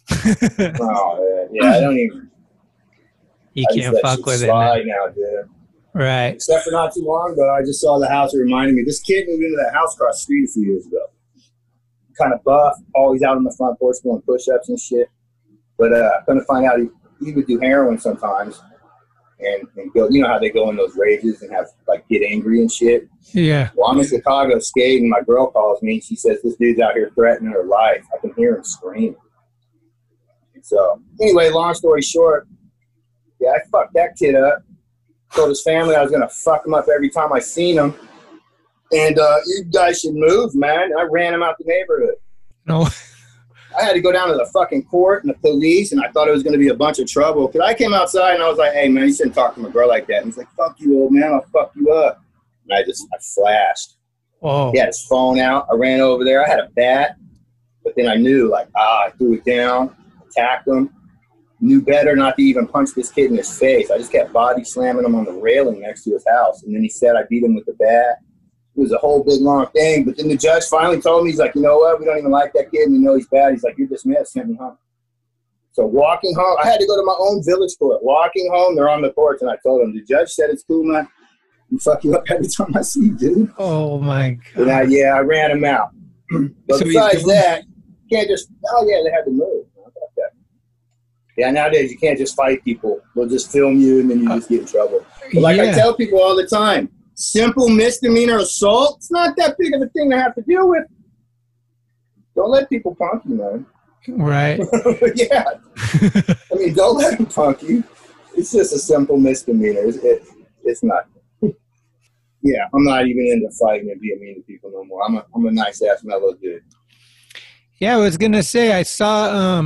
Oh yeah. I don't even. You can't fuck with it now, dude. Right. Except for not too long ago, I just saw the house. It reminded me. This kid moved into that house across the street a few years ago. Kind of buff, always out on the front porch doing push-ups and shit. But come to find out, he would do heroin sometimes, and go. You know how they go in those rages and have like get angry and shit. Yeah. Well, I'm in Chicago skating. My girl calls me and she says this dude's out here threatening her life. I can hear him screaming. And so anyway, long story short, yeah, I fucked that kid up. Told his family I was gonna fuck him up every time I seen him. And you guys should move, man. I ran him out the neighborhood. No. I had to go down to the fucking court and the police, and I thought it was going to be a bunch of trouble. Because I came outside, and I was like, hey, man, you shouldn't talk to my girl like that. And he's like, fuck you, old man. I'll fuck you up. And I flashed. Whoa. He had his phone out. I ran over there. I had a bat. But then I knew, like, I threw it down, attacked him. Knew better not to even punch this kid in his face. I just kept body slamming him on the railing next to his house. And then he said I beat him with the bat. It was a whole big long thing, but then the judge finally told me, he's like, you know what, we don't even like that kid, and we know he's bad. He's like, you're dismissed, send me home. So walking home, I had to go to my own village court. Walking home, they're on the porch, and I told them, the judge said it's cool, man. and fuck you up every time I see you, dude. Oh my God. And I ran him out. But So besides that, you can't just, they had to move. Okay. Yeah, nowadays you can't just fight people. They'll just film you and then you just get in trouble. But like I tell people all the time, simple misdemeanor assault, it's not that big of a thing to have to deal with. Don't let people punk you, man. Right. Yeah. I mean, don't let them punk you. It's just a simple misdemeanor. It's not. Yeah, I'm not even into fighting and being mean to people no more. I'm a nice ass mellow dude. Yeah, I was gonna say I saw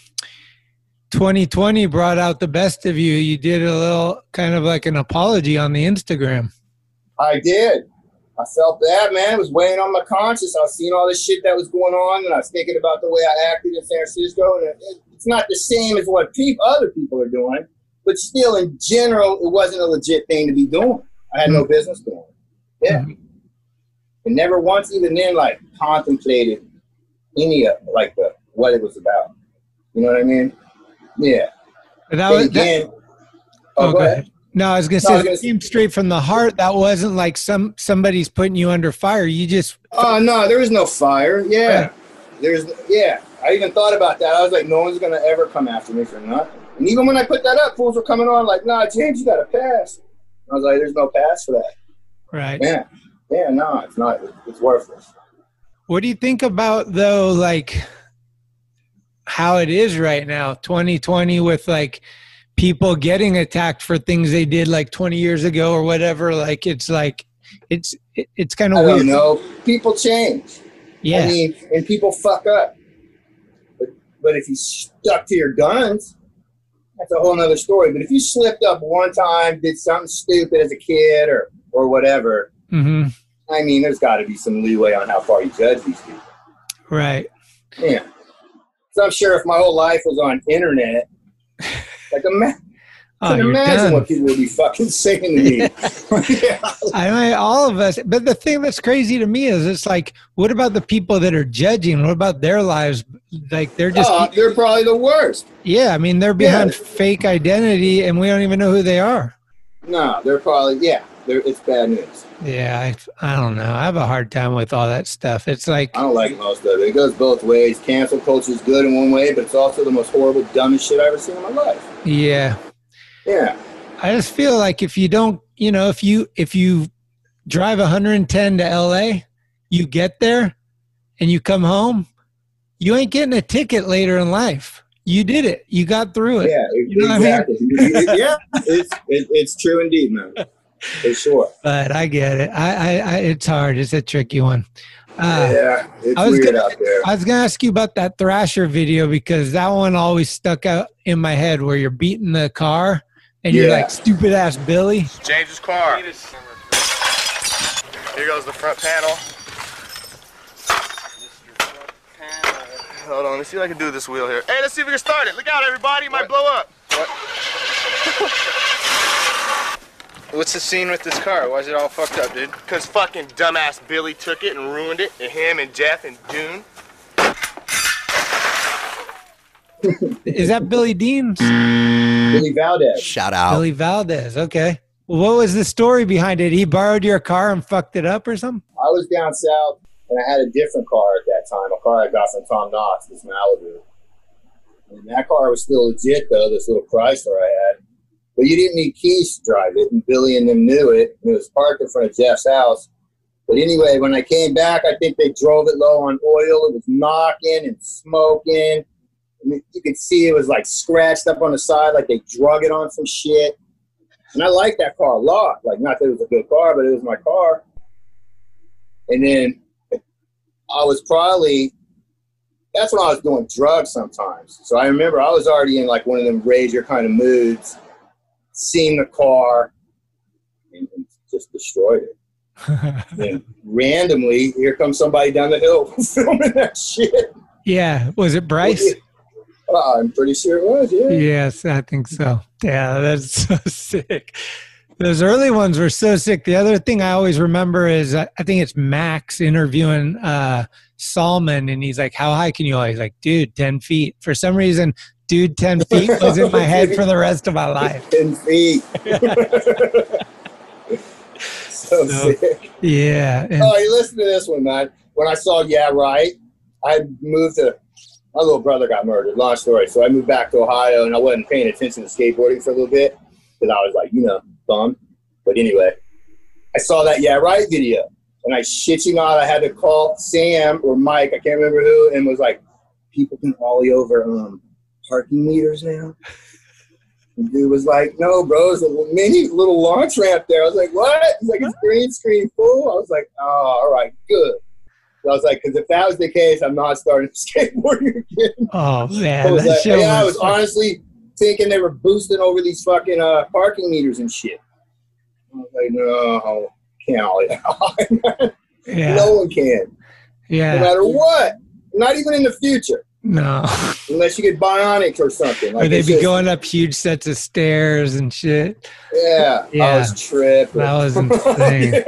2020 brought out the best of you. You did a little kind of like an apology on the Instagram. I did. I felt bad, man. It was weighing on my conscience. I was seeing all this shit that was going on, and I was thinking about the way I acted in San Francisco. And it's not the same as what other people are doing, but still, in general, it wasn't a legit thing to be doing. I had no business doing it. Yeah. And never once, even then, like, contemplated any of, like, what it was about. You know what I mean? Yeah. But that was, again, go ahead. No, I was going to say, it came straight from the heart. That wasn't like somebody's putting you under fire. You just... Oh, no, there was no fire. Yeah. Right. I even thought about that. I was like, no one's going to ever come after me for nothing. And even when I put that up, fools were coming on like, nah, James, you got a pass. I was like, there's no pass for that. Right. Yeah. Yeah, no, it's not. It's worthless. What do you think about, though, like, how it is right now, 2020, with, like, people getting attacked for things they did like 20 years ago or whatever? Like, it's kind of weird. I don't know. People change. Yeah. I mean, and people fuck up. But if you stuck to your guns, that's a whole nother story. But if you slipped up one time, did something stupid as a kid or whatever, I mean, there's got to be some leeway on how far you judge these people. Right. Yeah. So I'm sure if my whole life was on internet, like imagine what people would be fucking saying to me. Yeah. I mean, all of us. But the thing that's crazy to me is it's like, what about the people that are judging? What about their lives? Like, they're just... they're probably the worst. Yeah, I mean, they're behind fake identity, and we don't even know who they are. No, they're probably... Yeah, it's bad news. Yeah, I don't know. I have a hard time with all that stuff. It's like... I don't like most of it. It goes both ways. Cancel culture is good in one way, but it's also the most horrible, dumbest shit I've ever seen in my life. Yeah. Yeah. I just feel like if you don't, if you drive 110 to LA, you get there and you come home, you ain't getting a ticket later in life. You did it. You got through it. Yeah, you know exactly. What I mean? Yeah, it's true indeed, man. For sure. But I get it. I it's hard. It's a tricky one. Yeah, it's weird out there. I was going to ask you about that Thrasher video because that one always stuck out in my head where you're beating the car and you're like, stupid ass Billy. James's car. Here goes the front panel. Hold on, let me see if I can do this wheel here. Hey, let's see if we can start it. Look out, everybody. It might blow up. What? What's the scene with this car? Why is it all fucked up, dude? Because fucking dumbass Billy took it and ruined it. And him and Jeff and Dune. Is that Billy Dean's? Billy Valdez. Shout out. Billy Valdez. Okay. Well, what was the story behind it? He borrowed your car and fucked it up or something? I was down south and I had a different car at that time. A car I got from Tom Knox, this Malibu. And that car was still legit, though, this little Chrysler I had. But you didn't need keys to drive it, and Billy and them knew it, and it was parked in front of Jeff's house. But anyway, when I came back, I think they drove it low on oil. It was knocking and smoking. And you could see it was like scratched up on the side, like they drug it on some shit. And I liked that car a lot. Like, not that it was a good car, but it was my car. And then I was that's when I was doing drugs sometimes. So I remember I was already in like one of them rager kind of moods, seeing the car and just destroyed it. And randomly, here comes somebody down the hill filming that shit. Yeah. Was it Bryce? I'm pretty sure it was, yeah. Yes, I think so. Yeah, that's so sick. Those early ones were so sick. The other thing I always remember is I think it's Max interviewing Salman, and he's like, how high can you go? He's like, dude, 10 feet. For some reason, dude, 10 feet was in my head for the rest of my life. 10 feet. So sick. Yeah. And Oh, you listen to this one, man. When I saw Yeah Right, I moved to, my little brother got murdered, long story. So I moved back to Ohio, and I wasn't paying attention to skateboarding for a little bit because I was like, bummed. But anyway, I saw that Yeah Right video, and I shit you not, I had to call Sam or Mike, I can't remember who, and was like, people can ollie over parking meters now? And dude was like, no, bro, there's a mini little launch ramp there. I was like, what? He's like, it's green screen full. I was like, oh, all right, good. So I was like, because if that was the case, I'm not starting skateboarding again. oh man, I was, that show I was was honestly thinking they were boosting over these fucking parking meters and shit. I was like, no, can't ollie that high. yeah, No one can, no yeah, matter what. Not even in the future. no. Unless you get bionics or something. Or they'd it's be just- going up huge sets of stairs and shit. Yeah, Yeah. I was tripping. That was insane.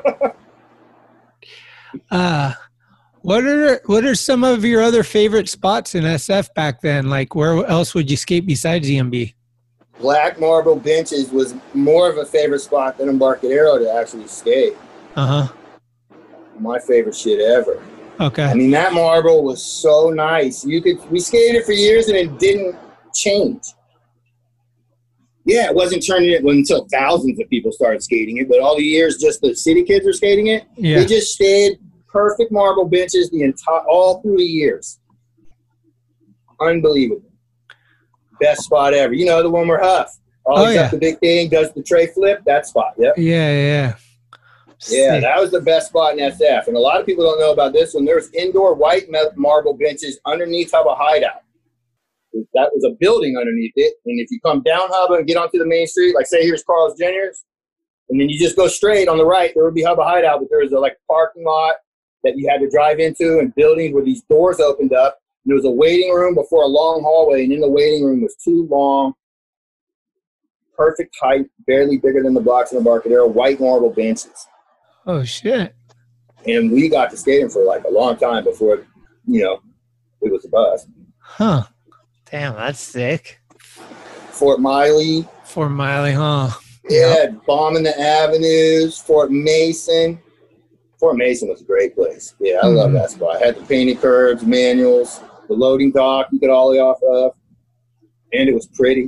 Yeah. What are some of your other favorite spots in SF back then? Like, where else would you skate besides EMB? Black marble benches was more of a favorite spot than Embarcadero to actually skate. Uh huh. My favorite shit ever. Okay. I mean, that marble was so nice. We skated for years and it didn't change. Yeah, it wasn't turning it until thousands of people started skating it, but all the years just the city kids were skating it. Yeah. They just stayed perfect marble benches all through the years. Unbelievable. Best spot ever. You know, the one where Huff always up the big thing, does the tray flip, that spot. Yep. Yeah. Yeah, that was the best spot in SF. And a lot of people don't know about this one. There's indoor white marble benches underneath Hubba Hideout. That was a building underneath it. And if you come down Hubba and get onto the main street, like say here's Carl's Jr.'s, and then you just go straight on the right, there would be Hubba Hideout, but there was a parking lot that you had to drive into and buildings where these doors opened up. And there was a waiting room before a long hallway, and in the waiting room was two long, perfect height, barely bigger than the blocks in Embarcadero, white marble benches. Oh shit. And we got to skating for a long time before, it was a bust. Huh. Damn, that's sick. Fort Miley. Fort Miley, huh? Yeah, bombing the avenues. Fort Mason. Fort Mason was a great place. Yeah, I love that spot. Had the painted curbs, manuals, the loading dock you could ollie off of. And it was pretty.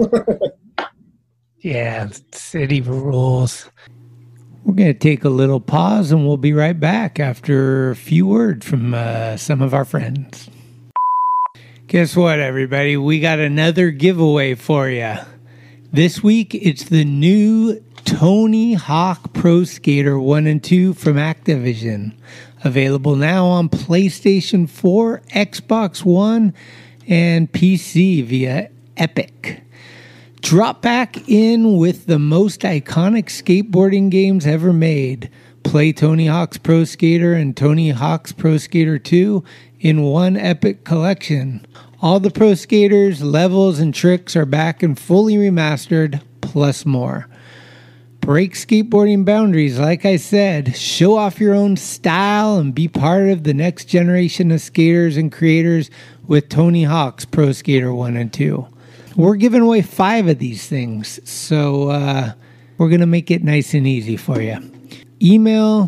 Yeah, city rules. We're going to take a little pause and we'll be right back after a few words from some of our friends. Guess what, everybody? We got another giveaway for you. This week, it's the new Tony Hawk Pro Skater 1 and 2 from Activision. Available now on PlayStation 4, Xbox One, and PC via Epic. Drop back in with the most iconic skateboarding games ever made. Play Tony Hawk's Pro Skater and Tony Hawk's Pro Skater 2 in one epic collection. All the Pro Skaters, levels, and tricks are back and fully remastered, plus more. Break skateboarding boundaries, like I said. Show off your own style and be part of the next generation of skaters and creators with Tony Hawk's Pro Skater 1 and 2. We're giving away 5 of these things, so we're going to make it nice and easy for you. Email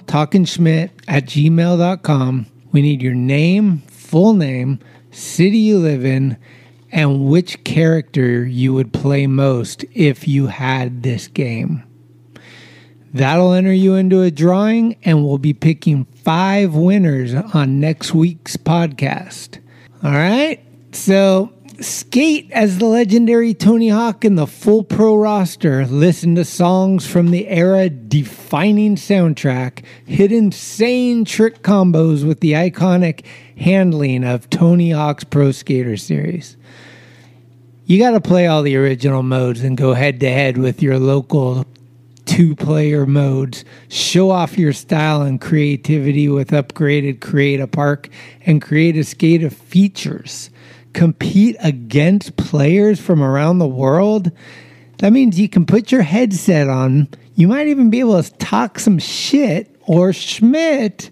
talkinschmidt@gmail.com. We need your name, full name, city you live in, and which character you would play most if you had this game. That'll enter you into a drawing, and we'll be picking 5 winners on next week's podcast. All right? So skate as the legendary Tony Hawk in the full pro roster. Listen to songs from the era-defining soundtrack. Hit insane trick combos with the iconic handling of Tony Hawk's Pro Skater series. You got to play all the original modes and go head-to-head with your local 2-player modes. Show off your style and creativity with upgraded Create-A-Park and Create-A-Skate features. Compete against players from around the world. That means you can put your headset on. You might even be able to talk some shit or Schmidt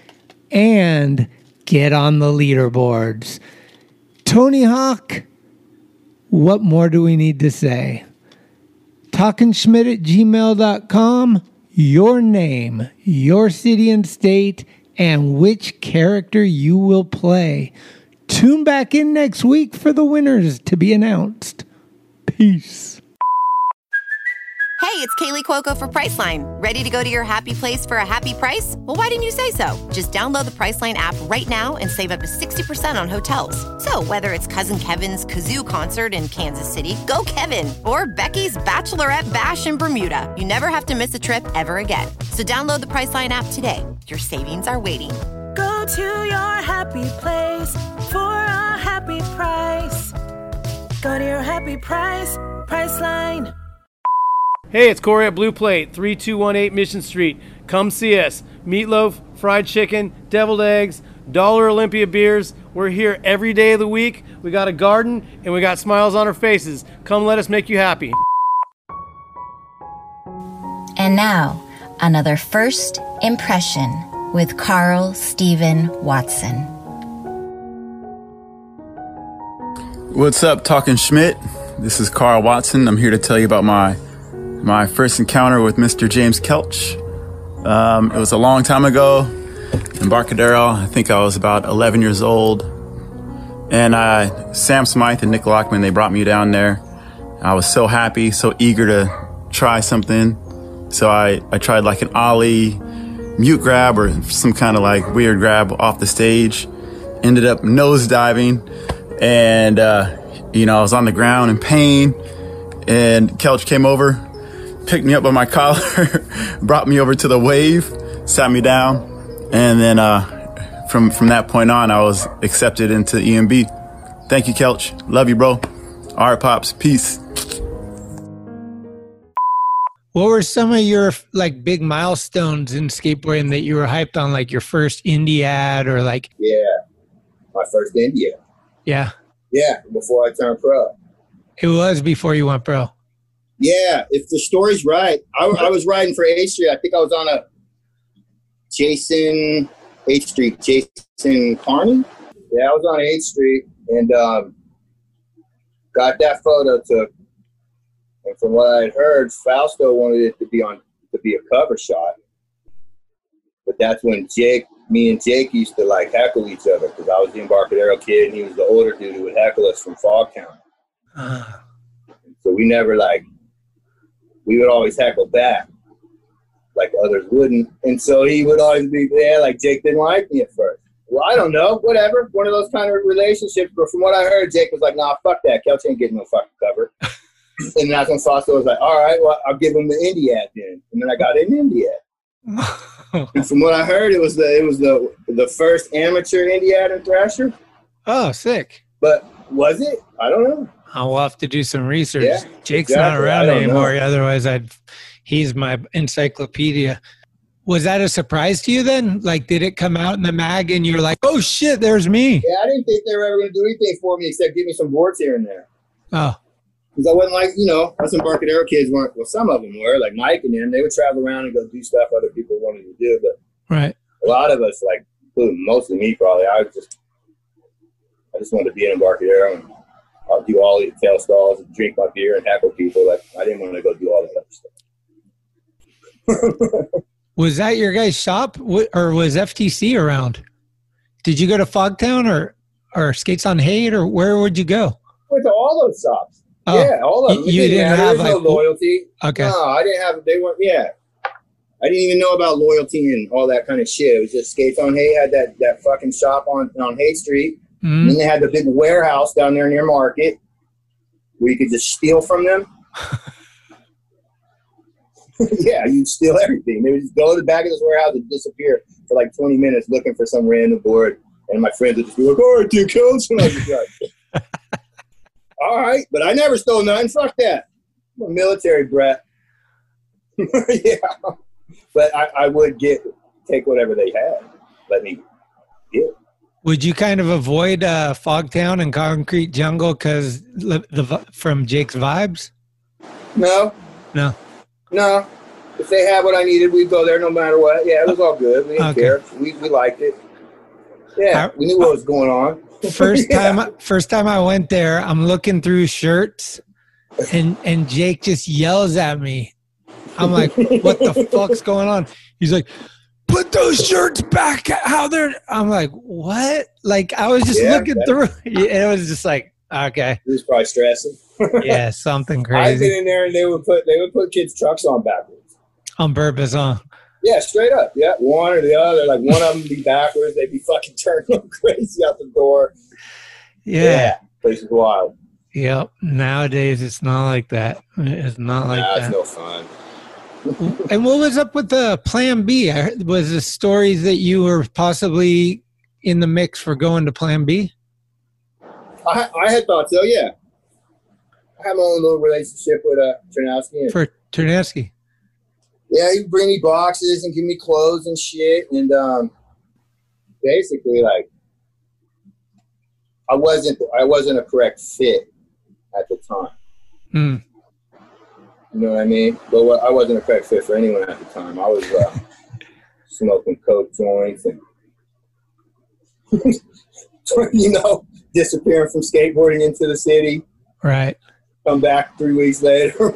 and get on the leaderboards. Tony Hawk, what more do we need to say? talkinschmidt@gmail.com. your name, your city and state, and which character you will play. Tune back in next week for the winners to be announced. Peace. Hey, it's Kaylee Cuoco for Priceline. Ready to go to your happy place for a happy price? Well, why didn't you say so? Just download the Priceline app right now and save up to 60% on hotels. So whether it's Cousin Kevin's Kazoo Concert in Kansas City, go Kevin, or Becky's Bachelorette Bash in Bermuda, you never have to miss a trip ever again. So download the Priceline app today. Your savings are waiting. Go to your happy place for a happy price. Go to your happy price, Priceline. Hey, it's Corey at Blue Plate, 3218 Mission Street. Come see us. Meatloaf, fried chicken, deviled eggs, Dollar Olympia beers. We're here every day of the week. We got a garden, and we got smiles on our faces. Come let us make you happy. And now, another first impression with Carl Steven Watson. What's up, Talking Schmidt? This is Carl Watson. I'm here to tell you about my first encounter with Mr. James Kelch. It was a long time ago in Embarcadero. I think I was about 11 years old. And Sam Smythe and Nick Lockman, they brought me down there. I was so happy, so eager to try something. So I tried like an ollie mute grab or some kind of like weird grab off the stage. Ended up nose diving. And, I was on the ground in pain. And Kelch came over, picked me up by my collar, brought me over to the wave, sat me down, and then from that point on, I was accepted into EMB. Thank you, Kelch. Love you, bro. All right, Pops. Peace. What were some of your like big milestones in skateboarding that you were hyped on, like your first Indy ad or like? Yeah, my first Indy ad. Yeah. Yeah, before I turned pro. It was before you went pro. Yeah, if the story's right. I was riding for H Street. I think I was on a Jason Carney. Yeah, I was on H Street and got that photo took. And from what I had heard, Fausto wanted it to be a cover shot. But that's when me and Jake used to like heckle each other because I was the Embarcadero kid and he was the older dude who would heckle us from Fogtown. So we would always heckle back like others wouldn't. And so he would always be there like Jake didn't like me at first. Well, I don't know, whatever. One of those kind of relationships. But from what I heard, Jake was like, nah, fuck that. Kelch ain't getting no fucking cover. And that's when Fausto was like, all right, well, I'll give him the Indy ad then. And then I got an Indy ad. And from what I heard, it was the first amateur Indy ad in Thrasher. Oh, sick. But was it? I don't know. I'll have to do some research. Yeah, Jake's exactly. not around anymore. Otherwise, he's my encyclopedia. Was that a surprise to you then? Like, did it come out in the mag and you're like, oh shit, there's me? Yeah, I didn't think they were ever going to do anything for me except give me some boards here and there. Oh. Because I wasn't like, us Embarcadero kids weren't, well, some of them were, like Mike and them, they would travel around and go do stuff other people wanted to do. But right. A lot of us, like, including mostly me probably, I just wanted to be in Embarcadero and I'll do all the tail stalls and drink my beer and heckle people. Like, I didn't want to go do all that other stuff. Was that your guys' shop or was FTC around? Did you go to Fogtown or Skates on Haight or where would you go? Went to all those shops. Oh, yeah, all of them. You didn't have no loyalty. Okay. No, I didn't have. They weren't. Yeah, I didn't even know about loyalty and all that kind of shit. It was just Skates on Haight had that fucking shop on Haight Street. Mm-hmm. And then they had the big warehouse down there near Market where you could just steal from them. Yeah, you'd steal everything. They would just go to the back of this warehouse and disappear for like 20 minutes looking for some random board. And my friends would just be like, all right, dude, Kelch. And I was like, all right, but I never stole nothing. Fuck that. I'm a military brat. Yeah. But I would take whatever they had. Let me get it. Would you kind of avoid Fogtown and Concrete Jungle because from Jake's vibes? No. If they had what I needed, we'd go there no matter what. Yeah, it was all good. We didn't care. We liked it. Yeah, we knew what was going on. First time I went there, I'm looking through shirts, and Jake just yells at me, I'm like, what the fuck's going on? He's like, put those shirts back how they're. I'm like, what? Like, I was just looking through. It was just like, okay. He was probably stressing. Yeah, something I've crazy. been in there and they would put kids' trucks on backwards. On purpose, huh? Yeah, straight up. Yeah, one or the other. Like one of them would be backwards. They'd be fucking turning them crazy out the door. Yeah. Place is wild. Yep. Nowadays, it's not like that. It's not like that. It's no fun. And what was up with the Plan B? Was the stories that you were possibly in the mix for going to Plan B? I had thought so, yeah. I have my own little relationship with Ternowski. For Ternowski? Yeah, he'd bring me boxes and give me clothes and shit. And basically, like, I wasn't a correct fit at the time. Mm. You know what I mean? But I wasn't a correct fit for anyone at the time. I was smoking coke joints and, disappearing from skateboarding into the city. Right. Come back 3 weeks later.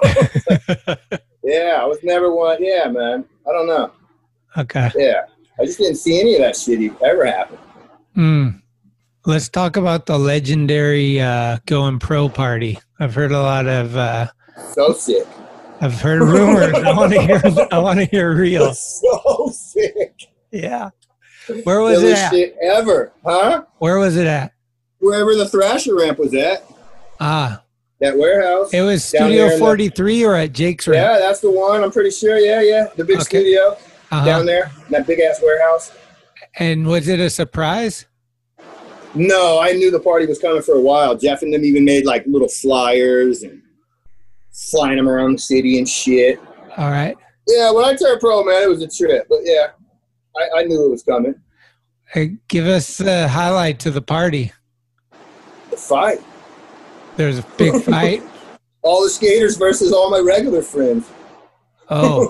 Yeah, I was never one. Yeah, man. I don't know. Okay. Yeah. I just didn't see any of that shit ever happen. Mm. Let's talk about the legendary Going Pro party. I've heard a lot of... so sick. I've heard rumors. I want to hear real. So sick. Yeah. Where was it at? Shit ever, huh? Where was it at? Wherever the Thrasher ramp was at. Ah. That warehouse. It was Studio 43 or at Jake's ramp? Yeah, that's the one. I'm pretty sure. Yeah. The big studio down there. That big ass warehouse. And was it a surprise? No, I knew the party was coming for a while. Jeff and them even made like little flyers and flying them around the city and shit. All right. Yeah, when I turned pro, man, it was a trip. But yeah, I knew it was coming. Hey, give us a highlight to the party. The fight. There's a big fight. All the skaters versus all my regular friends. Oh.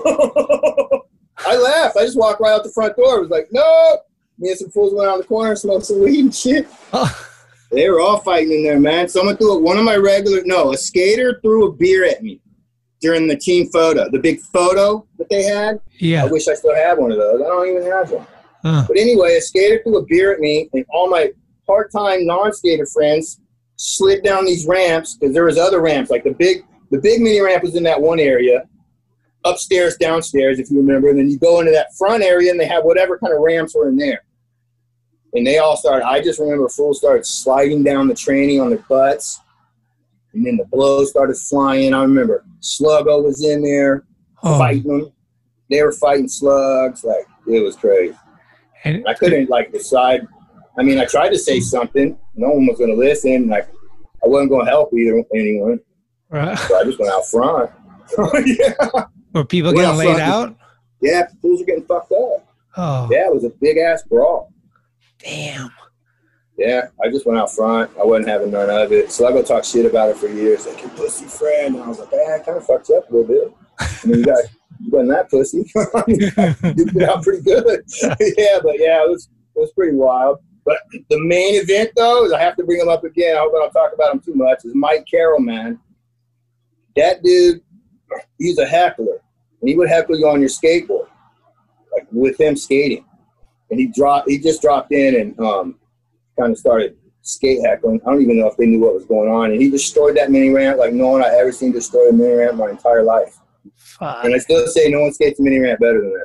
I laughed. I just walked right out the front door. It was like, no. Me and some fools went around the corner and smoked some weed and shit. Oh. They were all fighting in there, man. Someone threw a skater threw a beer at me during the team photo. The big photo that they had. Yeah. I wish I still had one of those. I don't even have one. Huh. But anyway, a skater threw a beer at me, and all my part-time non-skater friends slid down these ramps, because there was other ramps. Like the big mini ramp was in that one area, upstairs, downstairs, if you remember. And then you go into that front area, and they have whatever kind of ramps were in there. And they all started, I just remember fools started sliding down the tranny on their butts. And then the blows started flying. I remember Sluggo was in there fighting them. They were fighting slugs. Like, it was crazy. And I couldn't, decide. I mean, I tried to say something. No one was going to listen. I wasn't going to help anyone. Right. So I just went out front. Yeah. Were people getting laid out? Yeah, fools are getting fucked up. Oh. Yeah, it was a big-ass brawl. Damn. Yeah, I just went out front. I wasn't having none of it. So I go talk shit about it for years. Like, your pussy friend. And I was like, it kind of fucked you up a little bit. I mean, you wasn't that pussy. You did out pretty good. Yeah, but yeah, it was pretty wild. But the main event, though, is I have to bring him up again. I hope I don't talk about him too much, is Mike Carroll, man. That dude, he's a heckler. And he would heckle you on your skateboard, like with him skating. And he just dropped in and kind of started skate heckling. I don't even know if they knew what was going on. And he destroyed that mini ramp like no one I've ever seen destroy a mini ramp my entire life. Fuck. And I still say no one skates a mini ramp better than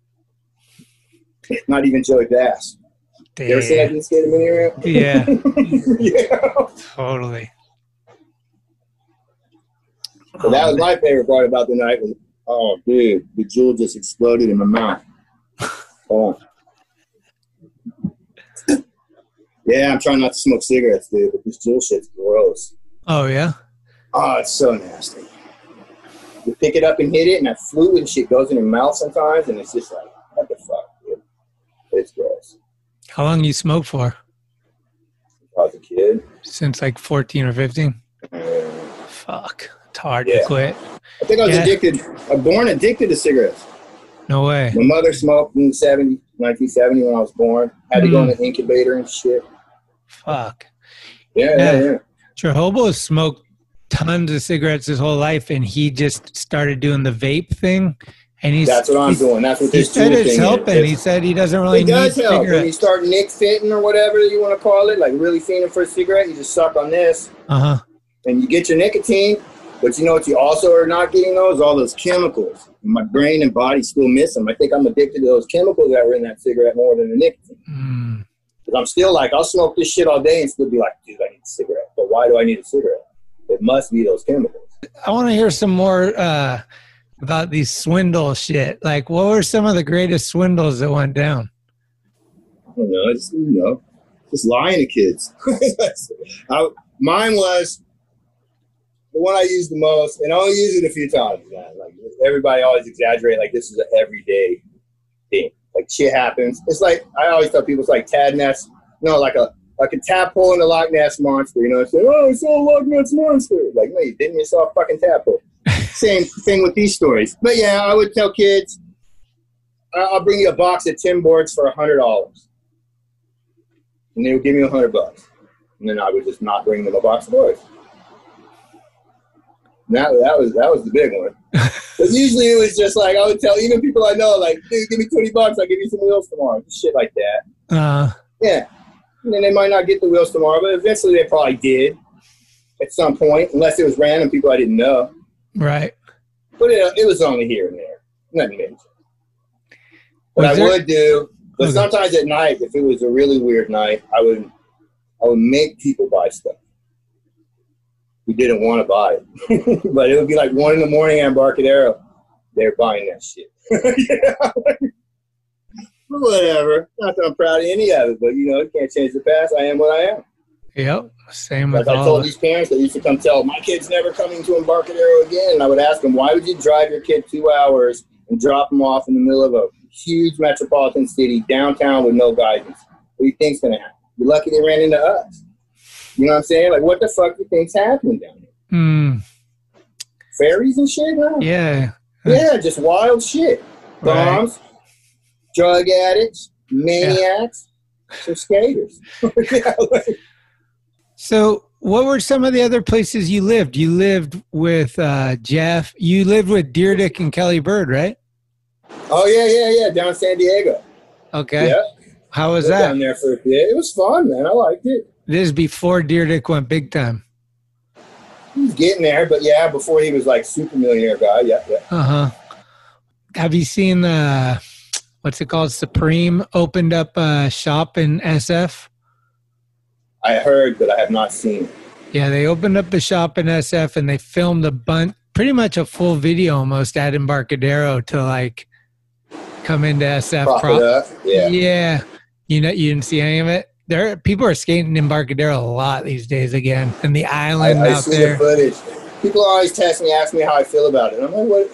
that. Not even Joey Bass. Damn. You ever say I didn't skate a mini ramp? Yeah. Yeah. Totally. So that was my favorite part about the night. Was, oh, dude, the jewel just exploded in my mouth. Oh. Yeah, I'm trying not to smoke cigarettes, dude, but this jewel shit's gross. Oh, yeah? Oh, it's so nasty. You pick it up and hit it, and that fluid and shit goes in your mouth sometimes, and it's just like, what the fuck, dude? It's gross. How long you smoked for? I was a kid. Since like 14 or 15? Fuck. It's hard to quit. I think I was addicted. I was born addicted to cigarettes. No way. My mother smoked in 1970 when I was born. Had to go in the incubator and shit. Fuck. Yeah. Jehovah's smoked tons of cigarettes his whole life, and he just started doing the vape thing. And that's what I'm doing. That's what this said Juul it's thing helping. is. He said he doesn't really need help. cigarettes. When you start Nick fitting or whatever you want to call it, like really fiending for a cigarette, you just suck on this. And you get your nicotine. But you know what you also are not getting those? All those chemicals. My brain and body still miss them. I think I'm addicted to those chemicals that were in that cigarette more than the nicotine. Because I'm still like, I'll smoke this shit all day and still be like, dude, I need a cigarette. But why do I need a cigarette? It must be those chemicals. I want to hear some more about these swindle shit. Like, what were some of the greatest swindles that went down? I don't know. Just lying to kids. Mine was the one I used the most, and I only used it a few times, man. Like, everybody always exaggerate, like this is an everyday thing. Like, shit happens. It's like, I always tell people, it's like Tad Ness. No, like a tadpole in a Loch Ness monster. You know, say, oh, I saw a Loch Ness monster. Like, no, you didn't. You saw a fucking tadpole. Same thing with these stories. But yeah, I would tell kids, I'll bring you a box of Tim Borgs for $100. And they would give me $100. And then I would just not bring them a box of Borgs. That was the big one. But usually it was just like, I would tell even people I know, like, dude, give me $20, I'll give you some wheels tomorrow. Shit like that. Yeah. And then they might not get the wheels tomorrow, but eventually they probably did at some point, unless it was random people I didn't know. Right. But it was only here and there. Nothing major. What I would do, but sometimes at night, if it was a really weird night, I would make people buy stuff who didn't want to buy it. But it would be like 1 in the morning at Embarcadero. They're buying that shit. Whatever. Not that I'm proud of any of it, but you can't change the past. I am what I am. Yep. Same with I told these parents that used to come tell my kid's never coming to Embarcadero again. And I would ask them, why would you drive your kid 2 hours and drop them off in the middle of a huge metropolitan city downtown with no guidance? What do you think's going to happen? You're lucky they ran into us. You know what I'm saying? Like, what the fuck do you think's happening down here? Ferries and shit, huh? Yeah. Yeah, just wild shit. Bombs, drug addicts, maniacs, some skaters. So what were some of the other places you lived? You lived with Jeff. You lived with Deerdick and Kelly Bird, right? Oh, yeah. Down in San Diego. Okay. Yeah. How was that? Down there for a bit. It was fun, man. I liked it. This is before Deerdick went big time. He was getting there, but yeah, before he was like super millionaire guy. Yeah. Have you seen what's it called? Supreme opened up a shop in SF. I heard, but I have not seen it. Yeah, they opened up a shop in SF and they filmed pretty much a full video almost at Embarcadero to like come into SF. Yeah. You didn't see any of it? People are skating in Embarcadero a lot these days again. And the island I out see there. The footage. People always text me, ask me how I feel about it. And I'm like, what?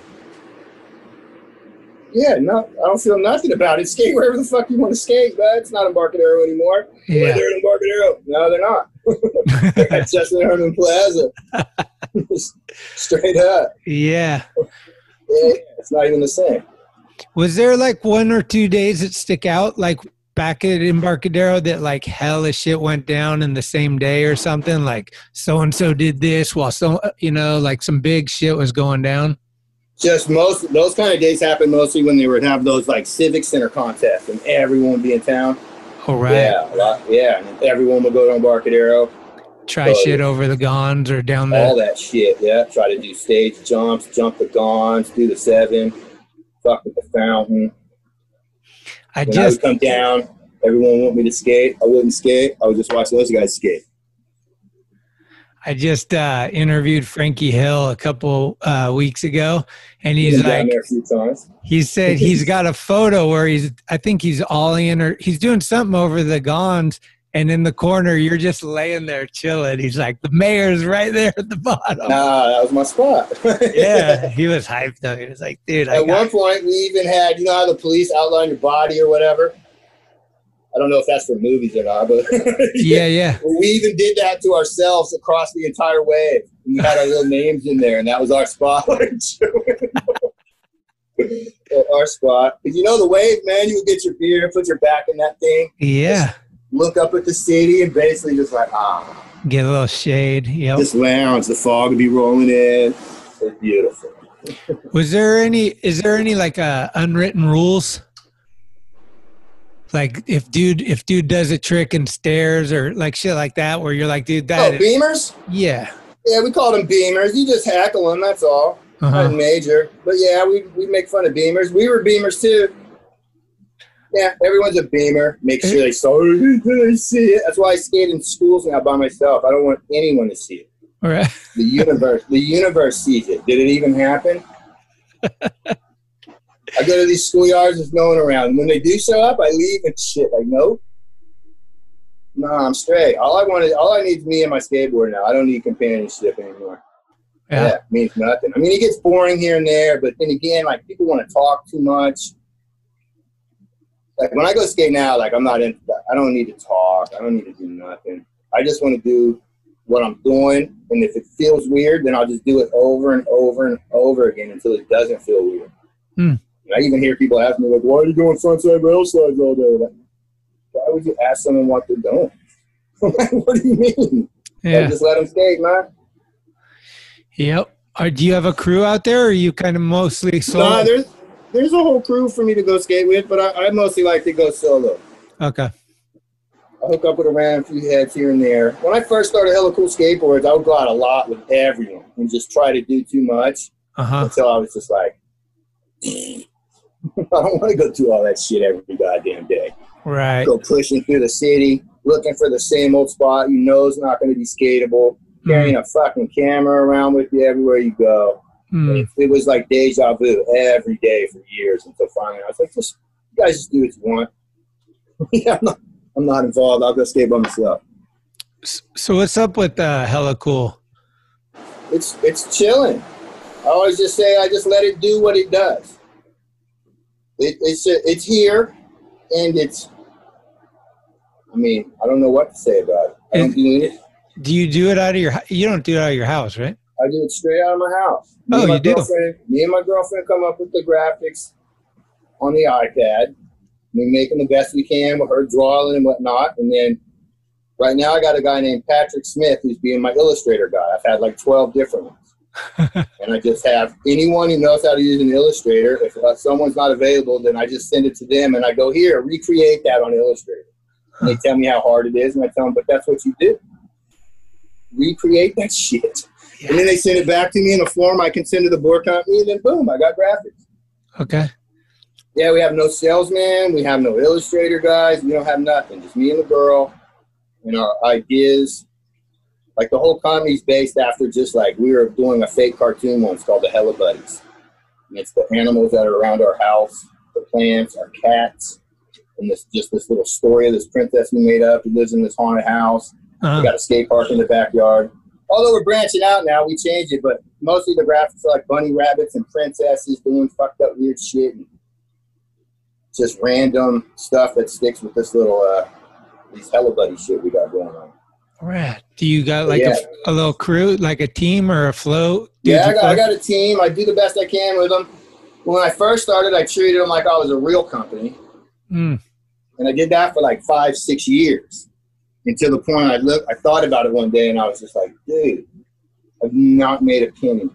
Yeah, no, I don't feel nothing about it. Skate wherever the fuck you want to skate, but it's not Embarcadero anymore. Yeah. They're in Embarcadero. No, they're not. They're at Justin Herman Plaza. Straight up. Yeah. It's not even the same. Was there like 1 or 2 days that stick out, like back at Embarcadero, that like hell of shit went down in the same day or something? Like so-and-so did this while like some big shit was going down? Just those kind of days happen mostly when they would have those like civic center contests and everyone would be in town. Oh, right. Yeah. And everyone would go to Embarcadero. Try shit over the Gons or down there. All that shit, yeah. Try to do stage jumps, jump the Gons, do the 7, fuck with the fountain. I would come down. Everyone want me to skate. I wouldn't skate. I would just watch those guys skate. I just interviewed Frankie Hill a couple weeks ago, and he's like, he said he's got a photo where I think he's ollie-ing or he's doing something over the Gons, and in the corner you're just laying there chilling. He's like, the mayor's right there at the bottom. Nah, that was my spot. Yeah, he was hyped though. He was like, dude. At one point, we even had, how the police outline your body or whatever. I don't know if that's for movies or not, but yeah. We even did that to ourselves across the entire wave. We had our little names in there, and that was our spot. Our spot. Because the wave, man, you would get your beer, put your back in that thing. Yeah. look up at the city and basically just like, Get a little shade. Yep. Just lounge. The fog would be rolling in. It's beautiful. Is there any like unwritten rules? Like if dude does a trick and stares or like shit like that, where you're like, dude, that beamers? Yeah. Yeah, we call them beamers. You just hackle them, that's all. Nothing major. But yeah, we make fun of beamers. We were beamers too. Yeah, everyone's a beamer. Make sure they see it. That's why I skate in schools now by myself. I don't want anyone to see it. All right. The universe sees it. Did it even happen? I go to these schoolyards, there's no one around. And when they do show up, I leave and shit. Like, nope. No, I'm straight. All I need is me and my skateboard now. I don't need companionship anymore. Yeah, it means nothing. I mean, it gets boring here and there, but then again, like, people want to talk too much. Like, when I go skate now, like, I'm not into that. I don't need to talk. I don't need to do nothing. I just want to do what I'm doing, and if it feels weird, then I'll just do it over and over and over again until it doesn't feel weird. I even hear people ask me, like, why are you doing frontside rail slides all day? Like, why would you ask someone what they're doing? What do you mean? Yeah. Just let them skate, man. Yep. Do you have a crew out there, or are you kind of mostly solo? Nah, there's a whole crew for me to go skate with, but I mostly like to go solo. Okay. I hook up with a random few heads here and there. When I first started Hella Cool Skateboards, I would go out a lot with everyone and just try to do too much until I was just like, I don't want to go do all that shit every goddamn day. Right. Go pushing through the city, looking for the same old spot you know is not going to be skatable, carrying a fucking camera around with you everywhere you go. It was like deja vu every day for years until finally I was like, you guys just do what you want. Yeah, I'm not involved. I'll go skate by myself. So what's up with Hella Cool? It's chilling. I always just say I just let it do what it does. It's here, and it's. I mean, I don't know what to say about it. I don't do it. Do you do it out of your? You don't do it out of your house, right? I do it straight out of my house. You do. Me and my girlfriend come up with the graphics on the iPad. We're making the best we can with her drawing and whatnot, and then right now I got a guy named Patrick Smith who's being my illustrator guy. I've had like 12 different ones. And I just have anyone who knows how to use an Illustrator. If someone's not available, then I just send it to them and I go, here, recreate that on Illustrator. And they tell me how hard it is, and I tell them, but that's what you do. Recreate that shit. Yeah. And then they send it back to me in a form I can send to the board company, and then boom, I got graphics. Okay. Yeah, we have no salesman. We have no Illustrator guys. We don't have nothing. Just me and the girl and our ideas. Like, the whole company's based after just like we were doing a fake cartoon once called the Hella Buddies. And it's the animals that are around our house, the plants, our cats, and this little story of this princess we made up who lives in this haunted house. We got a skate park in the backyard. Although we're branching out now, we changed it, but mostly the graphics are like bunny rabbits and princesses doing fucked up weird shit and just random stuff that sticks with this little these Hella Buddy shit we got going on. Right. Do you got like a little crew, like a team or a float? Yeah, I got a team. I do the best I can with them. When I first started, I treated them like I was a real company. And I did that for like 5-6 years. Until the point I thought about it one day and I was just like, dude, I've not made a penny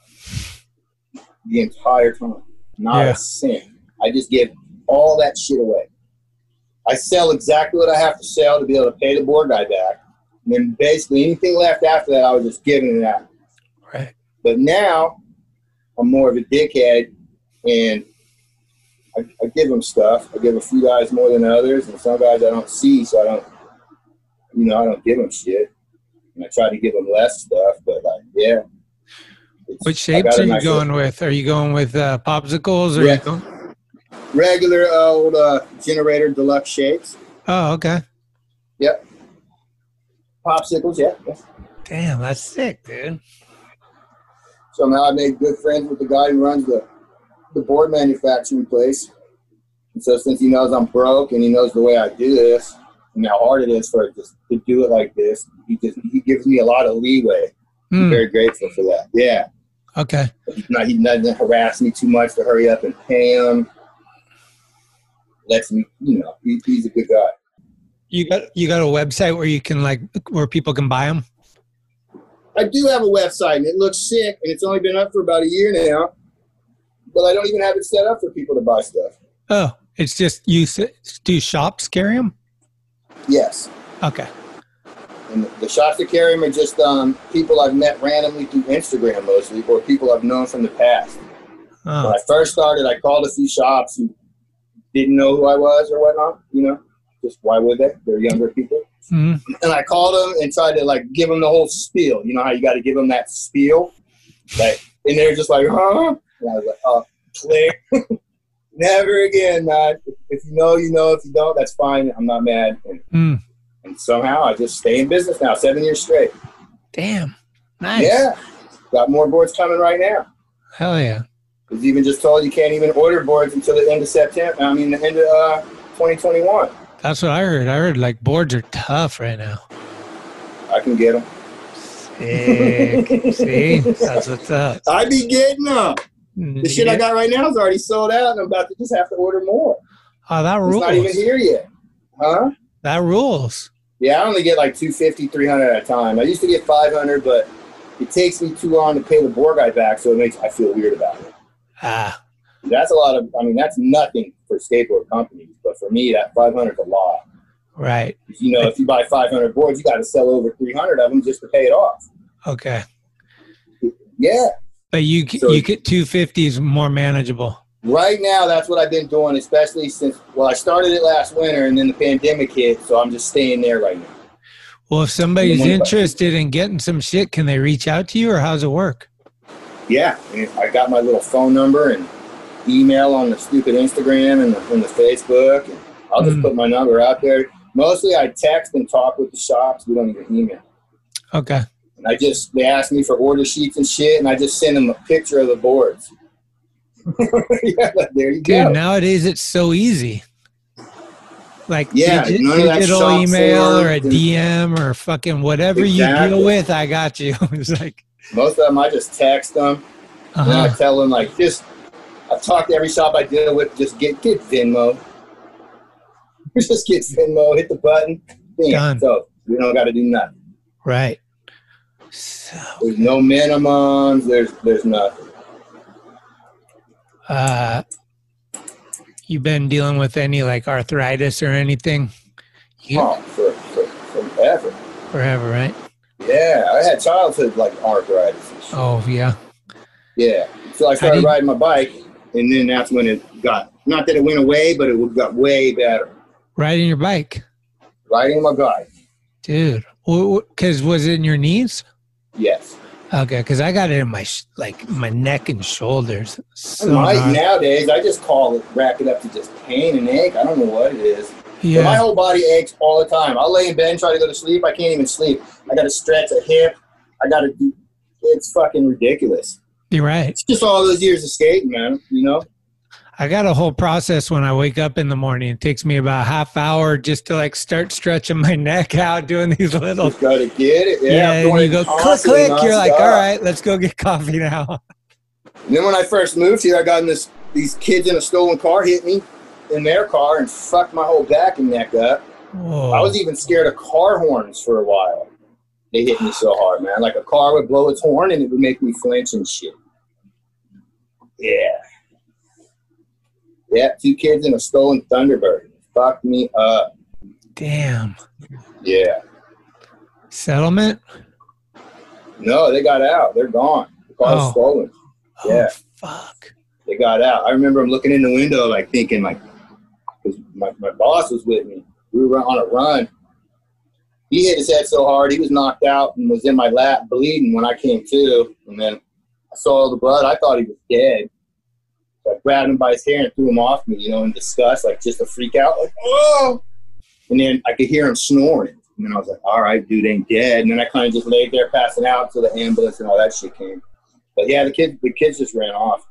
the entire time. Not a cent. I just give all that shit away. I sell exactly what I have to sell to be able to pay the board guy back. And then basically anything left after that, I was just giving it out. Right. But now I'm more of a dickhead, and I give them stuff. I give a few guys more than others, and some guys I don't see, so I don't give them shit. And I try to give them less stuff, but like, yeah. What shapes are you going with? Are you going with popsicles or are you going? Regular old Generator Deluxe shapes. Oh, okay. Yep. Popsicles, yeah. Damn, that's sick, dude. So now I made good friends with the guy who runs the board manufacturing place. And so since he knows I'm broke and he knows the way I do this and how hard it is for it to do it like this, he gives me a lot of leeway. I'm very grateful for that. Yeah. Okay. He doesn't harass me too much to hurry up and pay him. Lets me, he's a good guy. You got a website where you can where people can buy them? I do have a website, and it looks sick, and it's only been up for about a year now. But I don't even have it set up for people to buy stuff. Oh, it's just do shops carry them? Yes. Okay. And the shops that carry them are just people I've met randomly through Instagram mostly, or people I've known from the past. Oh. When I first started, I called a few shops who didn't know who I was or whatnot, just why would they? They're younger people. Mm-hmm. And I called them and tried to give them the whole spiel. You know how you got to give them that spiel? And they're just like, huh? And I was like, oh, click. Never again, man. If you know, you know. If you don't, that's fine. I'm not mad. And somehow I just stay in business now, 7 years straight. Damn. Nice. Yeah. Got more boards coming right now. Hell yeah. Because even just told you can't even order boards until the end of September. the end of 2021. That's what I heard. I heard boards are tough right now. I can get them. Sick. See? That's what's up. I be getting them. The shit I got right now is already sold out, and I'm about to just have to order more. Oh, that rules. It's not even here yet. Huh? That rules. Yeah, I only get 250, 300 at a time. I used to get 500, but it takes me too long to pay the board guy back, so I feel weird about it. That's a lot of, that's nothing for skateboard companies, but for me, that 500 is a lot. Right. If you buy 500 boards, you got to sell over 300 of them just to pay it off. Okay. Yeah. But you get 250s more manageable. Right now, that's what I've been doing, especially since, I started it last winter and then the pandemic hit, so I'm just staying there right now. Well, if somebody's interested in getting some shit, can they reach out to you, or how's it work? Yeah, and I got my little phone number and email on the stupid Instagram and the Facebook, and I'll just put my number out there. Mostly I text and talk with the shops. We don't even email. Okay. And they ask me for order sheets and shit, and I just send them a picture of the boards. Yeah, there you go. Dude, nowadays it's so easy. Digital email or a DM or fucking whatever you deal with, I got you. It's most of them I just text them. And I tell them I talk to every shop I deal with, just get Venmo. Just get Venmo, hit the button. Done. So we don't got to do nothing. Right. There's no minimums. There's nothing. You been dealing with any arthritis or anything? Forever. Forever, right? Yeah, I had childhood arthritis and shit. Oh yeah. Yeah. So I started riding my bike, and then that's when it got, not that it went away, but it got way better. Riding your bike? Riding my bike. Dude, because was it in your knees? Yes. Okay, because I got it in my my neck and shoulders. Nowadays, I just rack it up to just pain and ache. I don't know what it is. Yeah. But my whole body aches all the time. I'll lay in bed and try to go to sleep. I can't even sleep. I got to stretch a hip. It's fucking ridiculous. You're right. It's just all those years of skating, man, I got a whole process when I wake up in the morning. It takes me about a half hour just to start stretching my neck out, doing these little. Just gotta get it. Yeah, and you go click, click. You're like, all right, let's go get coffee now. And then when I first moved here, I got in these kids in a stolen car hit me in their car and fucked my whole back and neck up. Whoa. I was even scared of car horns for a while. They hit me so hard, man. Like a car would blow its horn and it would make me flinch and shit. Yeah. Yeah, 2 kids in a stolen Thunderbird. Fucked me up. Damn. Yeah. Settlement? No, they got out. They're gone. The car's stolen. Yeah. Oh, fuck. They got out. I remember them looking in the window, thinking, because my boss was with me. We were on a run. He hit his head so hard, he was knocked out and was in my lap bleeding when I came to. And then I saw all the blood. I thought he was dead. So I grabbed him by his hair and threw him off me, in disgust, just a freak out, oh! And then I could hear him snoring. And then I was like, all right, dude ain't dead. And then I kind of just laid there passing out until the ambulance and all that shit came. But yeah, the kids just ran off.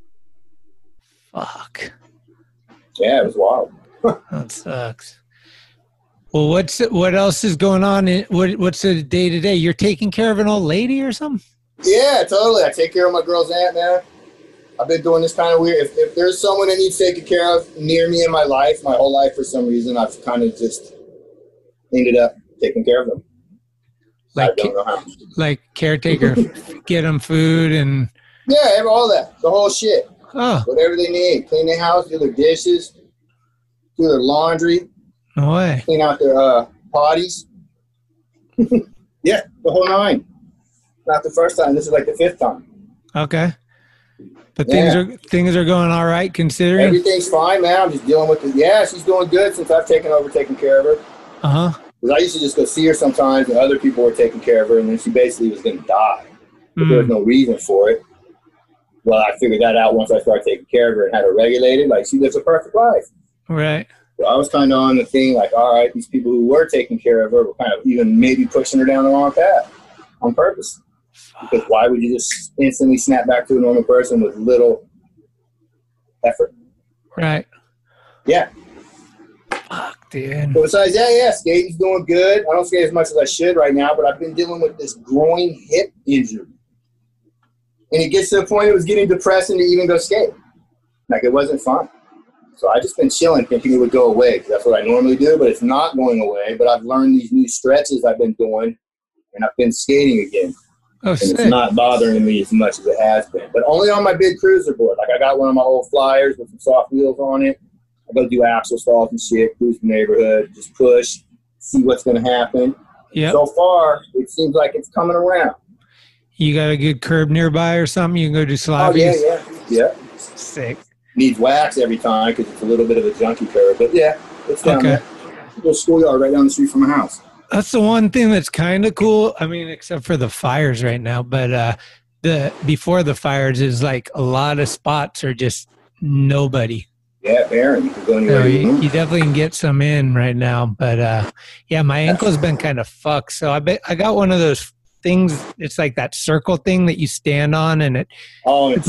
Fuck. Yeah, it was wild. That sucks. Well, what else is going on? What's the day to day? You're taking care of an old lady or something? Yeah, totally. I take care of my girl's aunt, man. I've been doing this kind of weird. If there's someone that needs taken care of near me in my whole life, for some reason, I've kind of just ended up taking care of them. Like, I don't know how. Like caretaker, get them food and... Yeah, all that. The whole shit. Oh. Whatever they need. Clean their house, do their dishes, do their laundry. No way. Clean out their potties. Yeah, the whole 9. Not the first time. This is like the 5th time. Okay. But things are going all right considering? Everything's fine, man. I'm just dealing with it. Yeah, she's doing good since I've taken over taking care of her. Uh-huh. Because I used to just go see her sometimes, and other people were taking care of her, and then she basically was going to die. But there was no reason for it. Well, I figured that out once I started taking care of her and had her regulated. Like, she lives a perfect life. Right. So I was kind of on the thing, like, all right, these people who were taking care of her were kind of even maybe pushing her down the wrong path on purpose. Because why would you just instantly snap back to a normal person with little effort? Right. Yeah. Fuck, dude. But besides that, yeah, skating's doing good. I don't skate as much as I should right now, but I've been dealing with this groin hip injury. And it gets to the point it was getting depressing to even go skate. Like, it wasn't fun. So I just been chilling, thinking it would go away, because that's what I normally do, but it's not going away. But I've learned these new stretches I've been doing, and I've been skating again. Oh, and sick. It's not bothering me as much as it has been. But only on my big cruiser board. Like, I got one of my old Flyers with some soft wheels on it. I go do axle stalls and shit, cruise the neighborhood, just push, see what's going to happen. Yep. So far, it seems like it's coming around. You got a good curb nearby or something? You can go do Oh, sloppies? yeah. Sick. Needs wax every time because it's a little bit of a junky curve. But, yeah, it's down there. Little schoolyard right down the street from my house. That's the one thing that's kind of cool. I mean, except for the fires right now, but before the fires is like a lot of spots are just nobody. Yeah, barren. You can go anywhere you definitely can get some in right now, but yeah, my ankle's been kind of fucked. So I got one of those things. It's like that circle thing that you stand on, and it's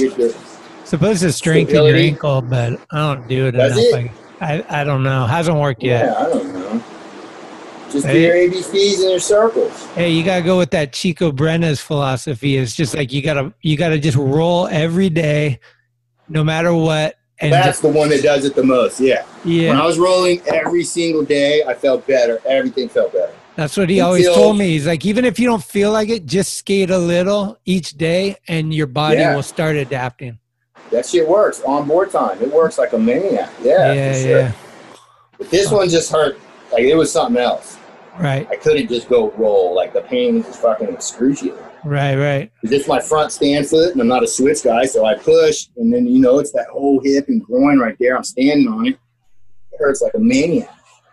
supposed to strengthen your ankle, but I don't do it enough. I don't know. Hasn't worked yet. Yeah, I don't know. Just do your ABCs and your circles. Hey, you gotta go with that Chico Brena's philosophy. It's just like you gotta just roll every day, no matter what. And that's the one that does it the most. Yeah. Yeah. When I was rolling every single day, I felt better. Everything felt better. That's what he always told me. He's like, even if you don't feel like it, just skate a little each day, and your body will start adapting. That shit works on board time. It works like a maniac. Yeah, for sure. Yeah. But this one just hurt. Like, it was something else. Right. I couldn't just go roll. Like, the pain was just fucking excruciating. Right. It's my front stand foot, and I'm not a switch guy, so I push, and then, it's that whole hip and groin right there. I'm standing on it. It hurts like a maniac.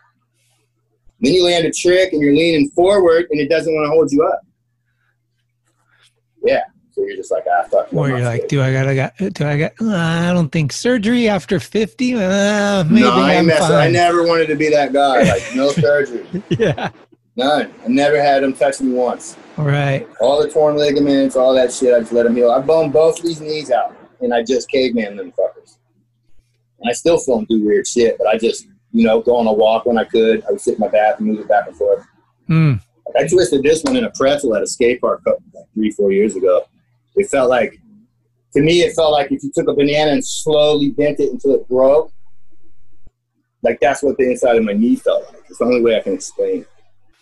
Then you land a trick, and you're leaning forward, and it doesn't want to hold you up. Yeah. So you're just like, fuck. Or you're like, do I I don't think surgery after 50? Maybe no, I never wanted to be that guy. Like, no surgery. Yeah. None. I never had them touch me once. Right. All the torn ligaments, all that shit, I just let them heal. I boned both of these knees out, and I just caveman them fuckers. And I still feel them do weird shit, but I just, go on a walk when I could. I would sit in my bath and move it back and forth. Mm. I twisted this one in a pretzel at a skate park like 3-4 years ago. It felt like if you took a banana and slowly bent it until it broke. Like, that's what the inside of my knee felt like. It's the only way I can explain it.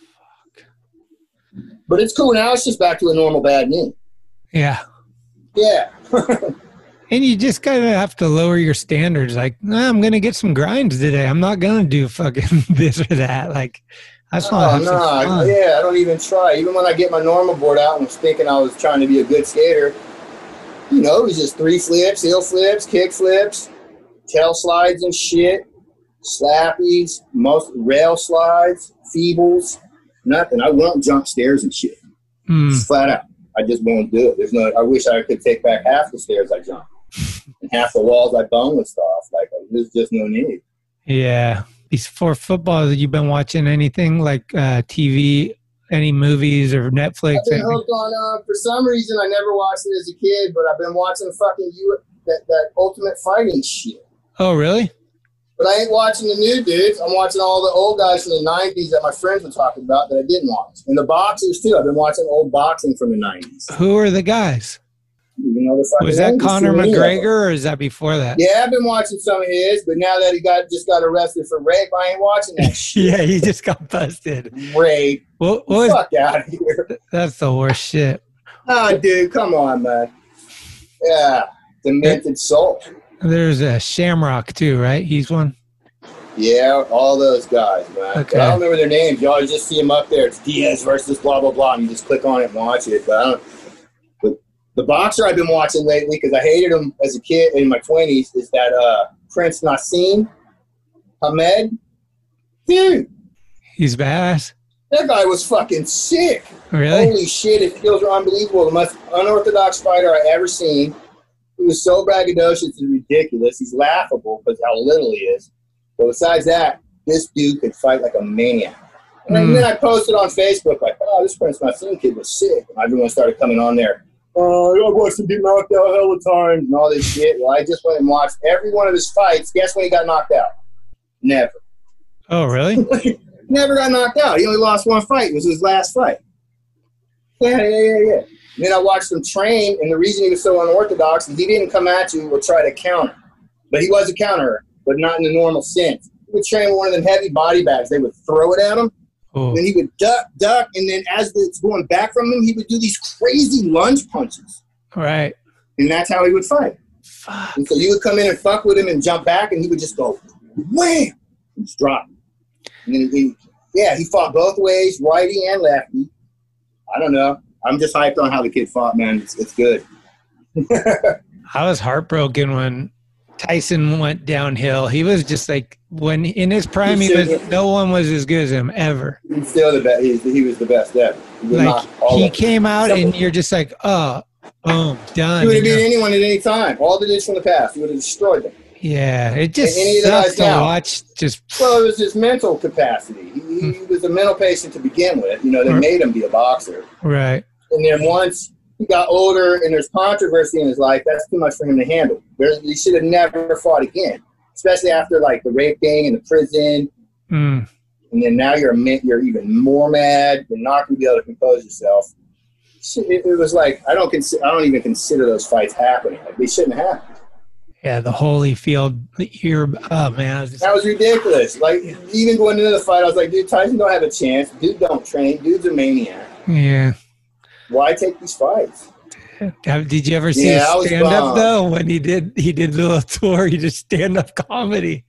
But it's cool now. It's just back to a normal bad knee. Yeah. Yeah. And you just kind of have to lower your standards. Like, I'm going to get some grinds today. I'm not going to do fucking this or that. Like, that's not fun. Yeah, I don't even try. Even when I get my normal board out and was thinking I was trying to be a good skater, it was just 3 flips, heel flips, kick flips, tail slides and shit, slappies, most rail slides, feebles, nothing. I won't jump stairs and shit. Just flat out. I just won't do it. I wish I could take back half the stairs I jumped and half the walls I bonelessed off. Like, there's just no need. Yeah. Before football, have you been watching anything like TV, any movies or Netflix? I've been hooked on, for some reason, I never watched it as a kid, but I've been watching fucking that Ultimate Fighting shit. Oh, really? But I ain't watching the new dudes. I'm watching all the old guys from the 90s that my friends were talking about that I didn't watch. And the boxers, too. I've been watching old boxing from the 90s. Who are the guys? You know the fucking Was that name, Conor too many of them. McGregor, or is that before that? Yeah, I've been watching some of his, but now that he just got arrested for rape, I ain't watching that shit. Yeah, he just got busted. Rape. Fuck out of here. That's the worst shit. Oh, dude, come on, man. Yeah, demented soul. There's a Shamrock too, right? He's one. Yeah, all those guys, man. Okay. I don't remember their names. You always just see them up there. It's Diaz versus blah, blah, blah, and you just click on it and watch it. But I don't. The boxer I've been watching lately, because I hated him as a kid in my 20s, is that Prince Nassim Hamed. Dude. He's badass. That guy was fucking sick. Really? Holy shit, his skills are unbelievable. The most unorthodox fighter I ever seen. He was so braggadocious it's ridiculous. He's laughable because how little he is. But besides that, this dude could fight like a maniac. And then I posted on Facebook, like, oh, this Prince Nassim kid was sick. And everyone started coming on there. Oh, I watched him get knocked out hella times and all this shit. Well, I just went and watched every one of his fights. Guess when he got knocked out? Never. Oh, really? Never got knocked out. He only lost one fight. It was his last fight. Yeah. And then I watched him train, and the reason he was so unorthodox is he didn't come at you or try to counter. But he was a counterer, but not in the normal sense. He would train with one of them heavy body bags. They would throw it at him. Oh. Then he would duck, and then as it's going back from him, he would do these crazy lunge punches. Right. And that's how he would fight. Fuck. And so you would come in and fuck with him and jump back, and he would just go, wham! And just drop. And then he fought both ways, righty and lefty. I don't know. I'm just hyped on how the kid fought, man. It's good. I was heartbroken when Tyson went downhill. He was just like, when in his prime, no one was as good as him ever. He's still the best. He was the best ever. He came out and you're just like, oh, boom, done. He would have beat anyone at any time. All the dudes from the past, he would have destroyed them. Yeah, it just any sucks to watch. Well, it was his mental capacity. He was a mental patient to begin with. You know, they made him be a boxer. Right. And then once he got older and there's controversy in his life, that's too much for him to handle. He should have never fought again, especially after like the rape thing and the prison. And then now you're even more mad. You're not going to be able to compose yourself. It was like I don't even consider those fights happening. Like they shouldn't happen. Yeah, the Holyfield here. Oh man, that was ridiculous. Like even going into the fight, I was like, dude, Tyson don't have a chance. Dude don't train. Dude's a maniac. Yeah. Why take these fights? Did you ever see his stand up though? When he did a little tour, he did stand up comedy.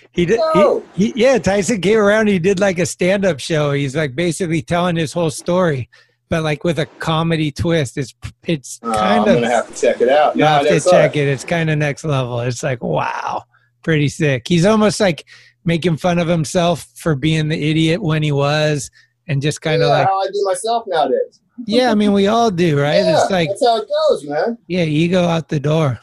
Tyson came around. He did like a stand up show. He's like basically telling his whole story, but like with a comedy twist. It's kind of. I'm gonna have to check it out. You have to check it. It's kind of next level. It's like wow, pretty sick. He's almost like making fun of himself for being the idiot when he was, and just kind of like how I do myself nowadays. Yeah, I mean, we all do, right? Yeah, it's like that's how it goes, man. Yeah, ego out the door.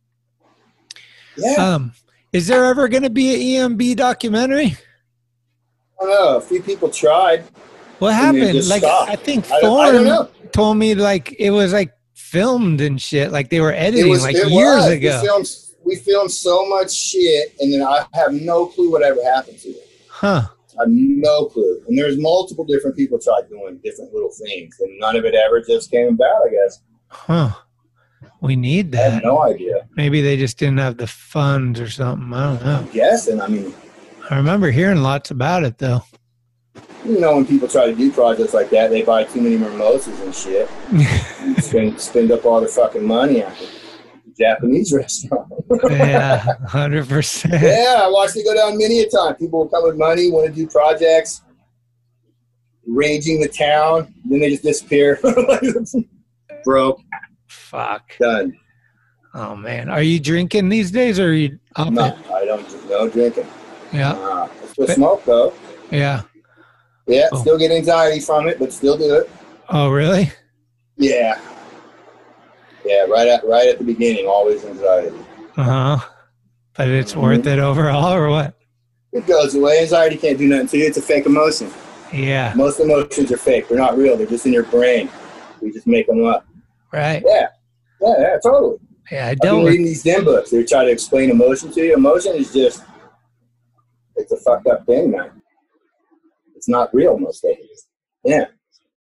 Yeah. Is there ever going to be an EMB documentary? I don't know. A few people tried. What happened? Like, stopped. I think I don't know. Thorne told me like it was like filmed and shit. Like they were editing years ago. We filmed so much shit, and then I have no clue what ever happened to it. Huh. I have no clue. And there's multiple different people tried doing different little things, and none of it ever just came about, I guess. Huh. We need that. I have no idea. Maybe they just didn't have the funds or something. I don't know. I'm guessing. I mean, I remember hearing lots about it, though. You know, when people try to do projects like that, they buy too many mimosas and shit. and spend up all their fucking money at the Japanese restaurant. Yeah, 100%. Yeah, I watched it go down many a time. People will come with money, want to do projects, raging the town, then they just disappear. Broke. Fuck. Done. Oh, man. Are you drinking these days, or are you up No, it? I don't. No drinking. Yeah. I still smoke, though. Yeah. Yeah, still get anxiety from it, but still do it. Oh, really? Yeah. Yeah, right at the beginning, always anxiety. Uh-huh. But it's worth it overall, or what? It goes away. Anxiety can't do nothing to you. It's a fake emotion. Yeah. Most emotions are fake. They're not real. They're just in your brain. We just make them up. Right. Yeah, totally. Yeah, I've been reading these Zen books. They try to explain emotion to you. Emotion is just, it's a fucked up thing, man. It's not real most of it. Yeah.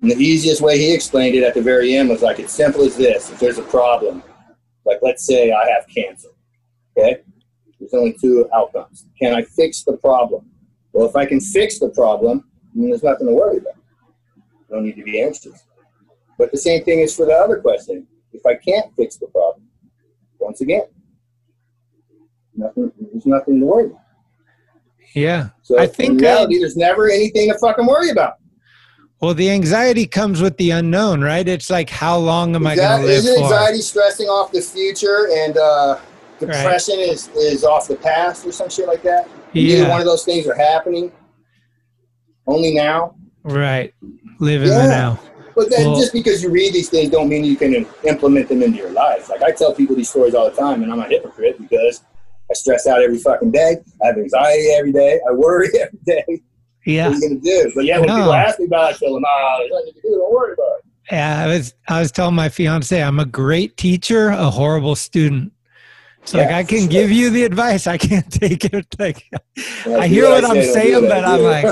And the easiest way he explained it at the very end was like, it's simple as this. If there's a problem, like let's say I have cancer, okay? There's only two outcomes. Can I fix the problem? Well, if I can fix the problem, then there's nothing to worry about. I don't need to be anxious. But the same thing is for the other question. If I can't fix the problem, once again, there's nothing to worry about. Yeah. So I think in reality, there's never anything to fucking worry about. Well, the anxiety comes with the unknown, right? It's like, how long am I going to live Isn't for? anxiety stressing off the future, and depression is off the past or some shit like that? Either one of those things are happening only now. Right. Live in the now. But then just because you read these things don't mean you can implement them into your life. Like I tell people these stories all the time, and I'm a hypocrite because I stress out every fucking day. I have anxiety every day. I worry every day. Yeah. What are you going to do? But yeah, when people ask me about it, I tell them, there's nothing to do. Don't worry about it. Yeah, I was telling my fiance, I'm a great teacher, a horrible student. So like I can give you the advice, I can't take it. Like I hear what I'm saying, but I'm like,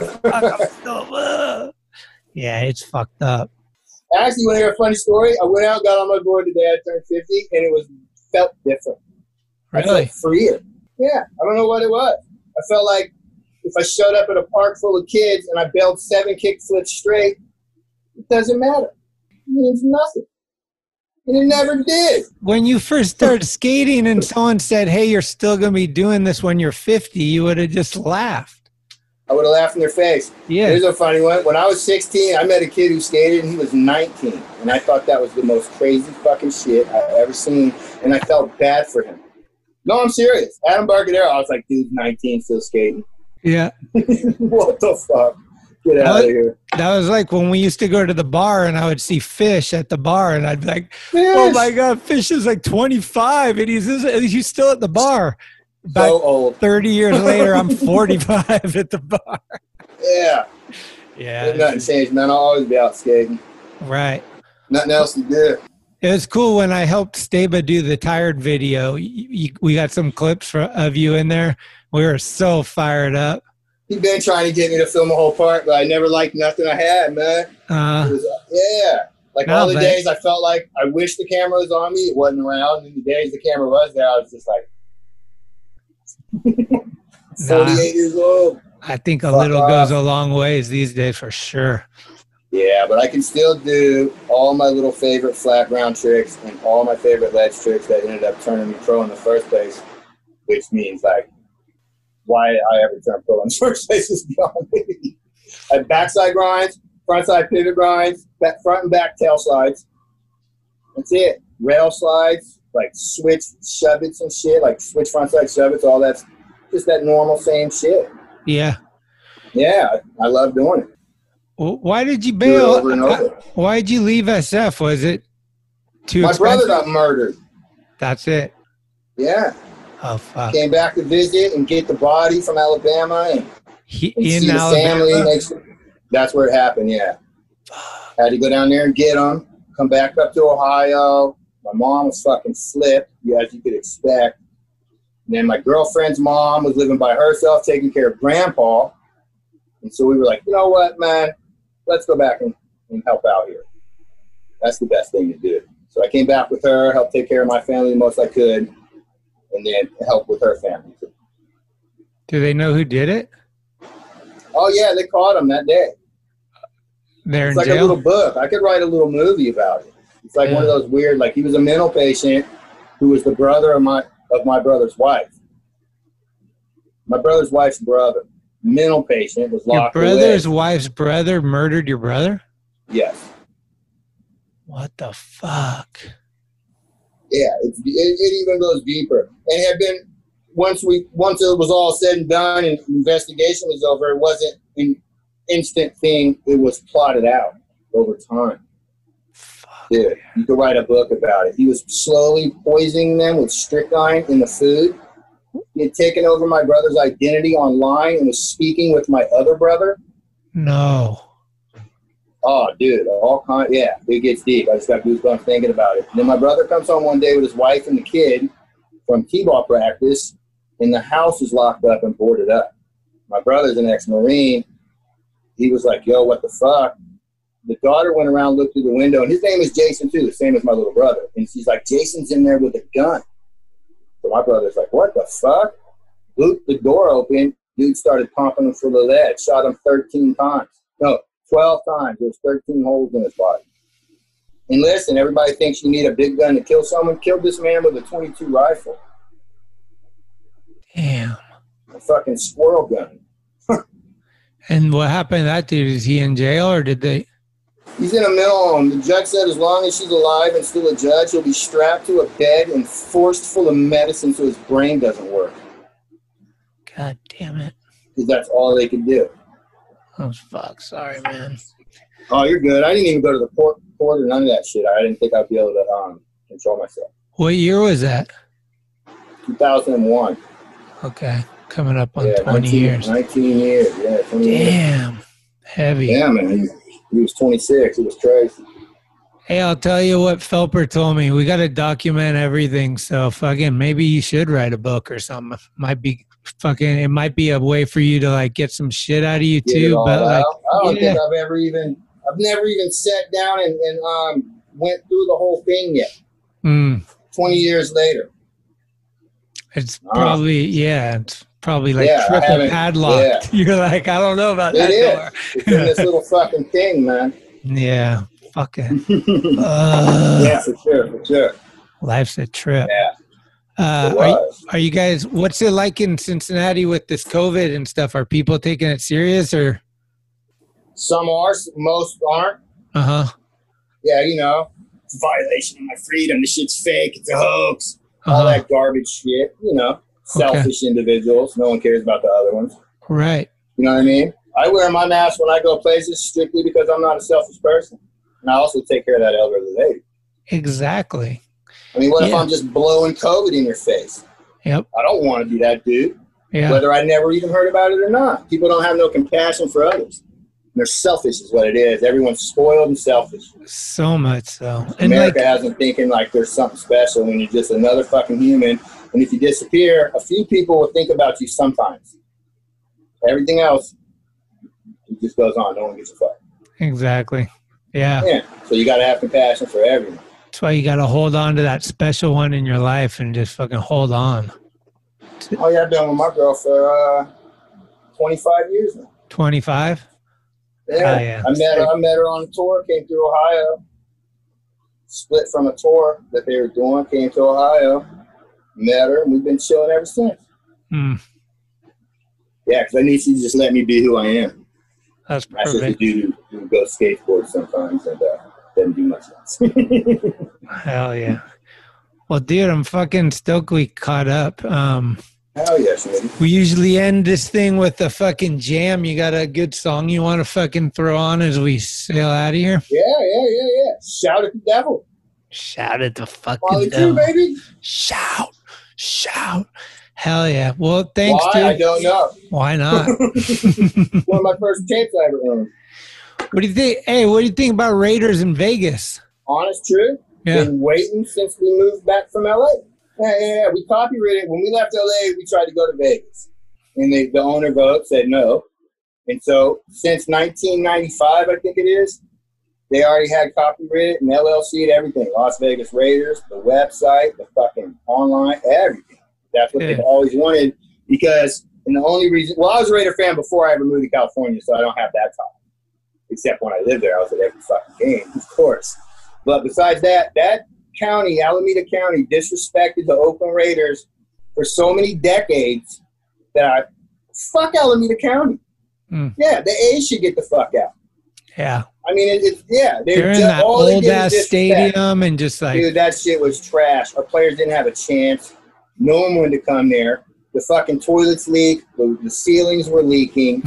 yeah, it's fucked up. Actually, you want to hear a funny story? I went out, got on my board the day I turned 50, and it felt different. Really? I felt freer. Yeah, I don't know what it was. I felt like if I showed up at a park full of kids and I bailed 7 kick flips straight, it doesn't matter. It means nothing. And it never did. When you first started skating and someone said, hey, you're still going to be doing this when you're 50, you would have just laughed. I would have laughed in their face. Yeah. Here's a funny one. When I was 16, I met a kid who skated, and he was 19. And I thought that was the most crazy fucking shit I've ever seen. And I felt bad for him. No, I'm serious. Adam Barcadero, I was like, dude, 19, still skating. Yeah. What the fuck? Get out of here. That was like when we used to go to the bar and I would see Fish at the bar and I'd be like, oh my God, Fish is like 25 and he's still at the bar. About so old. 30 years later, I'm 45 at the bar. Yeah. Yeah. Nothing changed, man. I'll always be out skating. Right. Nothing else to do. It was cool when I helped Staba do the Tired video. We got some clips of you in there. We were so fired up. He's been trying to get me to film a whole part, but I never liked nothing I had, man. Like all the days I felt like I wish the camera was on me, it wasn't around. And the days the camera was there, I was just like 48 years old. I think a little goes a long ways these days for sure. Yeah, but I can still do all my little favorite flat ground tricks and all my favorite ledge tricks that ended up turning me pro in the first place, which means like why I ever turned pro in the first place is beyond me. I have backside grinds, frontside pivot grinds, front and back tail slides. That's it. Rail slides, like switch shove-its and shit, like switch frontside shove-its, all that's just that normal same shit. Yeah. Yeah, I love doing it. Well, why did you bail? Over and over. Why did you leave SF? Was it too My expensive? brother got murdered. That's it. Yeah. Oh, fuck. Came back to visit and get the body from Alabama and see the family. That's where it happened, yeah. Had to go down there and get him, come back up to Ohio. My mom was fucking flipped, as you could expect. And then my girlfriend's mom was living by herself, taking care of grandpa. And so we were like, you know what, man? Let's go back and help out here. That's the best thing to do. So I came back with her, helped take care of my family the most I could, and then help with her family too. Do they know who did it? Oh, yeah, they caught him that day. They're it's in like jail? a little book. I could write a little movie about it. It's like one of those weird, like he was a mental patient who was the brother of my brother's wife. My brother's wife's brother, mental patient, was locked away. Your brother's wife's brother murdered your brother? Yes. What the fuck? Yeah, it even goes deeper. And it had been once it was all said and done and the investigation was over, it wasn't an instant thing. It was plotted out over time. Dude, you could write a book about it. He was slowly poisoning them with strychnine in the food. He had taken over my brother's identity online and was speaking with my other brother. No. Oh, dude, yeah, it gets deep. I just got goosebumps thinking about it. And then my brother comes home one day with his wife and the kid from t-ball practice, and the house is locked up and boarded up. My brother's an ex-Marine. He was like, yo, what the fuck? the daughter went around, looked through the window, and his name is Jason too, the same as my little brother. And she's like, Jason's in there with a gun. So my brother's like, what the fuck? Looped the door open. Dude started pumping him full of lead. Shot him 13 times. No, 12 times. There's 13 holes in his body. And listen, everybody thinks you need a big gun to kill someone. Killed this man with a .22 rifle. Damn. A fucking squirrel gun. And what happened to that dude? Is he in jail or did they? He's in a mental home. The judge said as long as she's alive and still a judge, he'll be strapped to a bed and forced full of medicine so his brain doesn't work. God damn it. Because that's all they can do. Oh, fuck. Sorry, man. Oh, you're good. I didn't even go to the court or none of that shit. I didn't think I'd be able to control myself. What year was that? 2001. Okay. Coming up on 20 years. 19 years, yeah. 20 Damn. Years. Heavy. Yeah, man. He was 26. It was crazy. Hey, I'll tell you what Felper told me. We got to document everything. So fucking maybe you should write a book or something. It might be a way for you to like get some shit out of you too. But like, I don't think I've never even sat down and went through the whole thing yet. 20 years later. It's probably, it's probably like triple padlocked. Yeah. You're like, I don't know about that door. It's in this little fucking thing, man. Yeah. Fucking. Yeah, for sure. Life's a trip. Yeah. Are you guys, what's it like in Cincinnati with this COVID and stuff? Are people taking it serious or? Some are, most aren't. Yeah, you know, it's a violation of my freedom. This shit's fake. It's a hoax. All that garbage shit, you know, selfish individuals. No one cares about the other ones. Right. You know what I mean? I wear my mask when I go places strictly because I'm not a selfish person. And I also take care of that elderly lady. Exactly. I mean, what if I'm just blowing COVID in your face? Yep. I don't want to be that dude. Yeah. Whether I never even heard about it or not. People don't have no compassion for others. They're selfish is what it is. Everyone's spoiled and selfish. So much so. And America has them thinking like there's something special when you're just another fucking human. And if you disappear, a few people will think about you sometimes. Everything else, it just goes on. No one gives a fuck. Exactly. Yeah. So you got to have compassion for everyone. That's why you got to hold on to that special one in your life and just fucking hold on. Oh, yeah, I've been with my girl for 25 years now. 25? Yeah. I met her on a tour, came through Ohio. Split from a tour that they were doing, came to Ohio, met her, and we've been chilling ever since. Yeah, because I need you to just let me be who I am. That's perfect. I just a dude who goes skateboard sometimes and doesn't do much else. Hell yeah. Well, dude, I'm fucking stoked we caught up. Hell yes, man. We usually end this thing with a fucking jam. You got a good song you want to fucking throw on as we sail out of here? Yeah. Shout at the devil. Shout at the fucking devil. Baby. Shout. Hell yeah. Well, thanks, Why? dude. I don't know. Why not? One of my first tapes I ever owned. What do you think? Hey, what do you think about Raiders in Vegas? Honest truth. Yeah. Been waiting since we moved back from LA. Yeah. We copyrighted. When we left LA, we tried to go to Vegas. And the owner vote said no. And so since 1995, I think it is, they already had copyrighted and LLC'd everything. Las Vegas Raiders, the website, the fucking online, everything. That's what they've always wanted because, and the only reason, I was a Raider fan before I ever moved to California, so I don't have that time. Except when I lived there, I was at every fucking game, of course. But besides that county, Alameda County, disrespected the Oakland Raiders for so many decades that fuck Alameda County. Yeah, the A's should get the fuck out. Yeah. I mean, they're in that old-ass stadium and just like... Dude, that shit was trash. Our players didn't have a chance. No one wanted to come there. The fucking toilets leaked. The ceilings were leaking.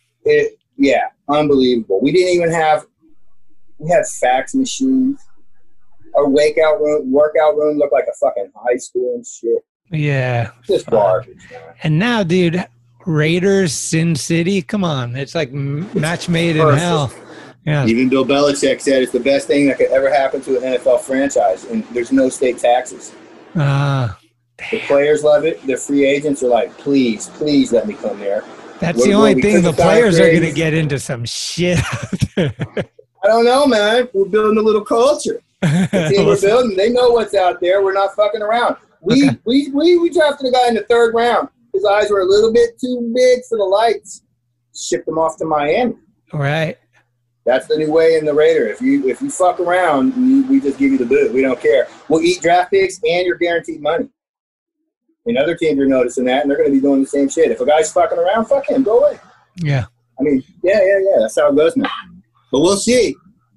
Unbelievable. We didn't even have... We had fax machines. Our workout room looked like a fucking high school and shit. Yeah. Just garbage, man. And now, dude, Raiders, Sin City, come on. It's like match made in hell. Yeah. Even Bill Belichick said it's the best thing that could ever happen to an NFL franchise, and there's no state taxes. The players love it. The free agents are like, please let me come there. That's the only thing. The players are going to get into some shit. I don't know, man. We're building a little culture. The team we're building, they know what's out there. We're not fucking around. We drafted a guy in the 3rd round. His eyes were a little bit too big for the lights. Shipped him off to Miami. All right. That's the new way in the Raider. If you fuck around, we just give you the boot. We don't care. We'll eat draft picks and your guaranteed money. And other teams are noticing that, and they're going to be doing the same shit. If a guy's fucking around, fuck him. Go away. Yeah. I mean, yeah. That's how it goes now. But we'll see.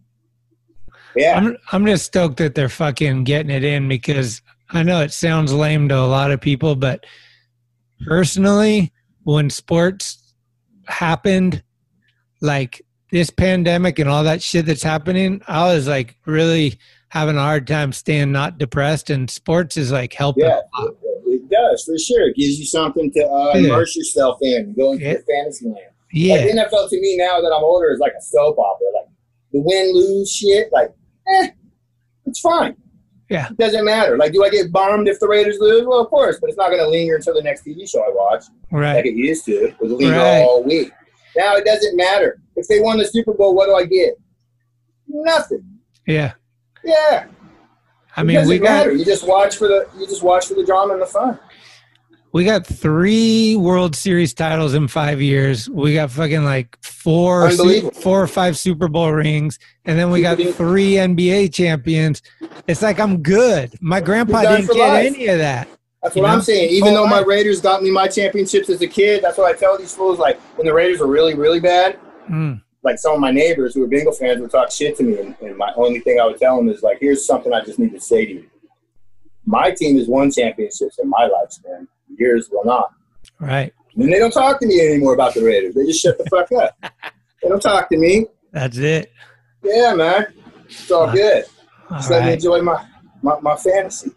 Yeah. I'm just stoked that they're fucking getting it in, because I know it sounds lame to a lot of people, but personally, when sports happened, like this pandemic and all that shit that's happening, I was like really having a hard time staying not depressed, and sports is like helping. Yeah, it does, for sure. It gives you something to immerse yourself in, go into your fantasy land. Yeah. Like, NFL to me now that I'm older is like a soap opera. Like the win-lose shit, like, it's fine. Yeah. It doesn't matter. Like, do I get bummed if the Raiders lose? Well, of course, but it's not going to linger until the next TV show I watch. Right. Like it used to. It would linger all week. Now it doesn't matter. If they won the Super Bowl, what do I get? Nothing. Yeah. Yeah. I mean, you just watch for the drama and the fun. We got 3 World Series titles in 5 years. We got fucking like 4 or 5 Super Bowl rings, and then we got 3 NBA champions. It's like I'm good. My grandpa didn't get any of that. That's what I'm saying. Even though my Raiders got me my championships as a kid, that's what I tell these fools. Like when the Raiders were really, really bad, like some of my neighbors who were Bengal fans would talk shit to me, and my only thing I would tell them is like, here's something I just need to say to you. My team has won championships in my lifespan. Yours will not. Right. And they don't talk to me anymore about the Raiders. They just shut the fuck up. They don't talk to me. That's it. Yeah, man. It's all good. Just let me enjoy my fantasy.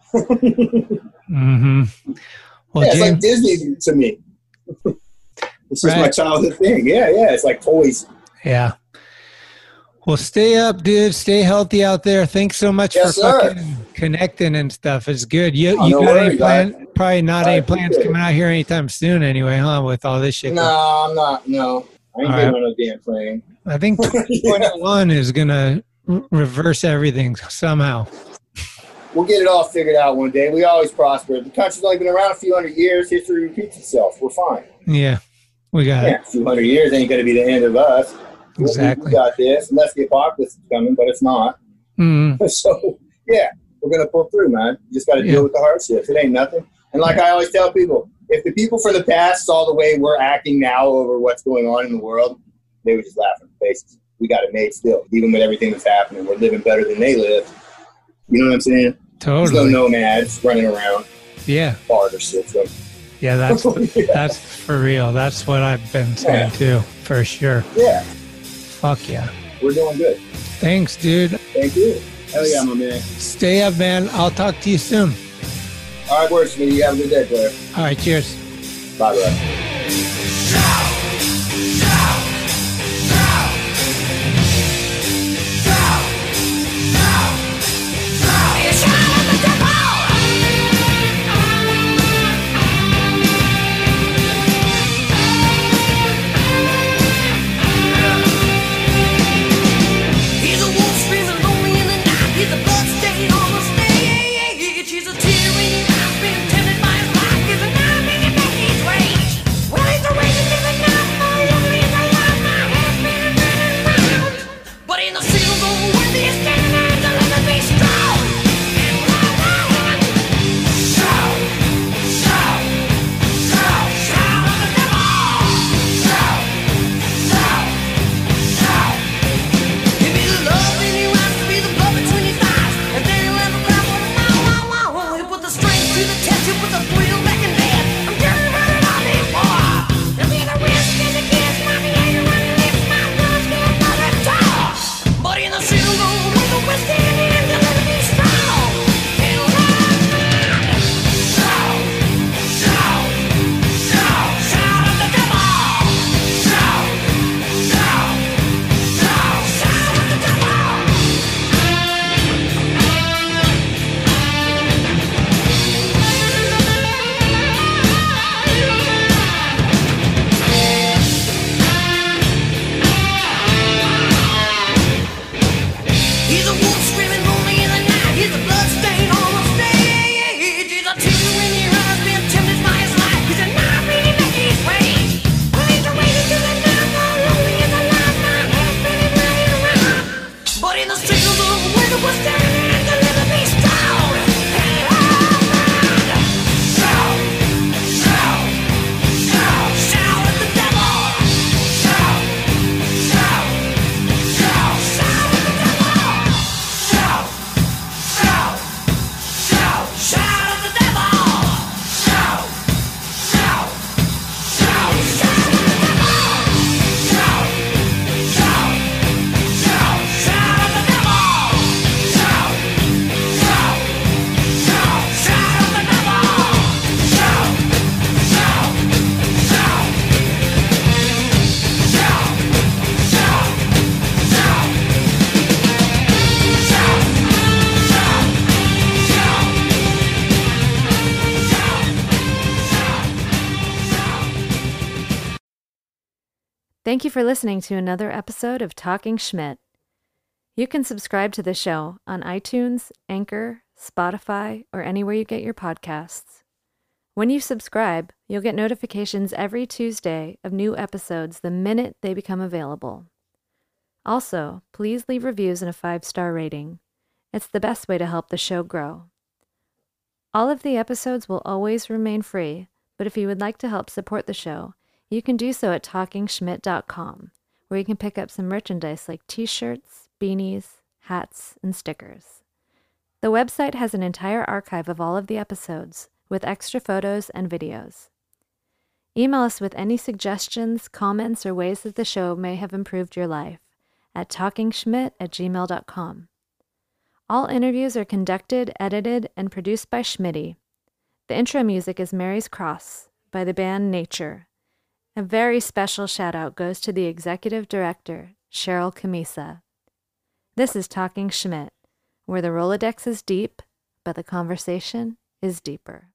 Mm-hmm. Well, it's like Disney to me. It's just my childhood thing. Yeah. It's like toys. Yeah. Well, stay up, dude. Stay healthy out there. Thanks so much for fucking connecting and stuff. It's good. You got any plans? Probably not any plans coming out here anytime soon anyway, huh? With all this shit. No, I'm not. No. I ain't getting on no damn plane. I think 2021 is going to reverse everything somehow. We'll get it all figured out one day. We always prosper. The country's only been around a few hundred years. History repeats itself. We're fine. Yeah. We got it. A few hundred years ain't going to be the end of us. Exactly. We got this, unless the apocalypse is coming, but it's not. Mm-hmm. So, yeah, we're going to pull through, man. You just got to deal with the hardships. It ain't nothing. And like I always tell people, if the people from the past saw the way we're acting now over what's going on in the world, they would just laugh in the faces. We got it made still, even with everything that's happening. We're living better than they lived. You know what I'm saying? Totally. There's no nomads running around. Yeah. Barter system. Yeah, that's for real. That's what I've been saying too, for sure. Yeah. Fuck yeah. We're doing good. Thanks, dude. Thank you. Hell yeah, my man. Stay up, man. I'll talk to you soon. All right, works, man. You have a good day, player. All right, cheers. Bye, bro. Thank you for listening to another episode of Talking Schmidt. You can subscribe to the show on iTunes, Anchor, Spotify, or anywhere you get your podcasts. When you subscribe, you'll get notifications every Tuesday of new episodes the minute they become available. Also, please leave reviews and a 5-star rating. It's the best way to help the show grow. All of the episodes will always remain free, but if you would like to help support the show, you can do so at TalkingSchmidt.com, where you can pick up some merchandise like t-shirts, beanies, hats, and stickers. The website has an entire archive of all of the episodes, with extra photos and videos. Email us with any suggestions, comments, or ways that the show may have improved your life at talkingschmidt@gmail.com. All interviews are conducted, edited, and produced by Schmitty. The intro music is Mary's Cross by the band Nature. A very special shout-out goes to the executive director, Cheryl Camisa. This is Talking Schmidt, where the Rolodex is deep, but the conversation is deeper.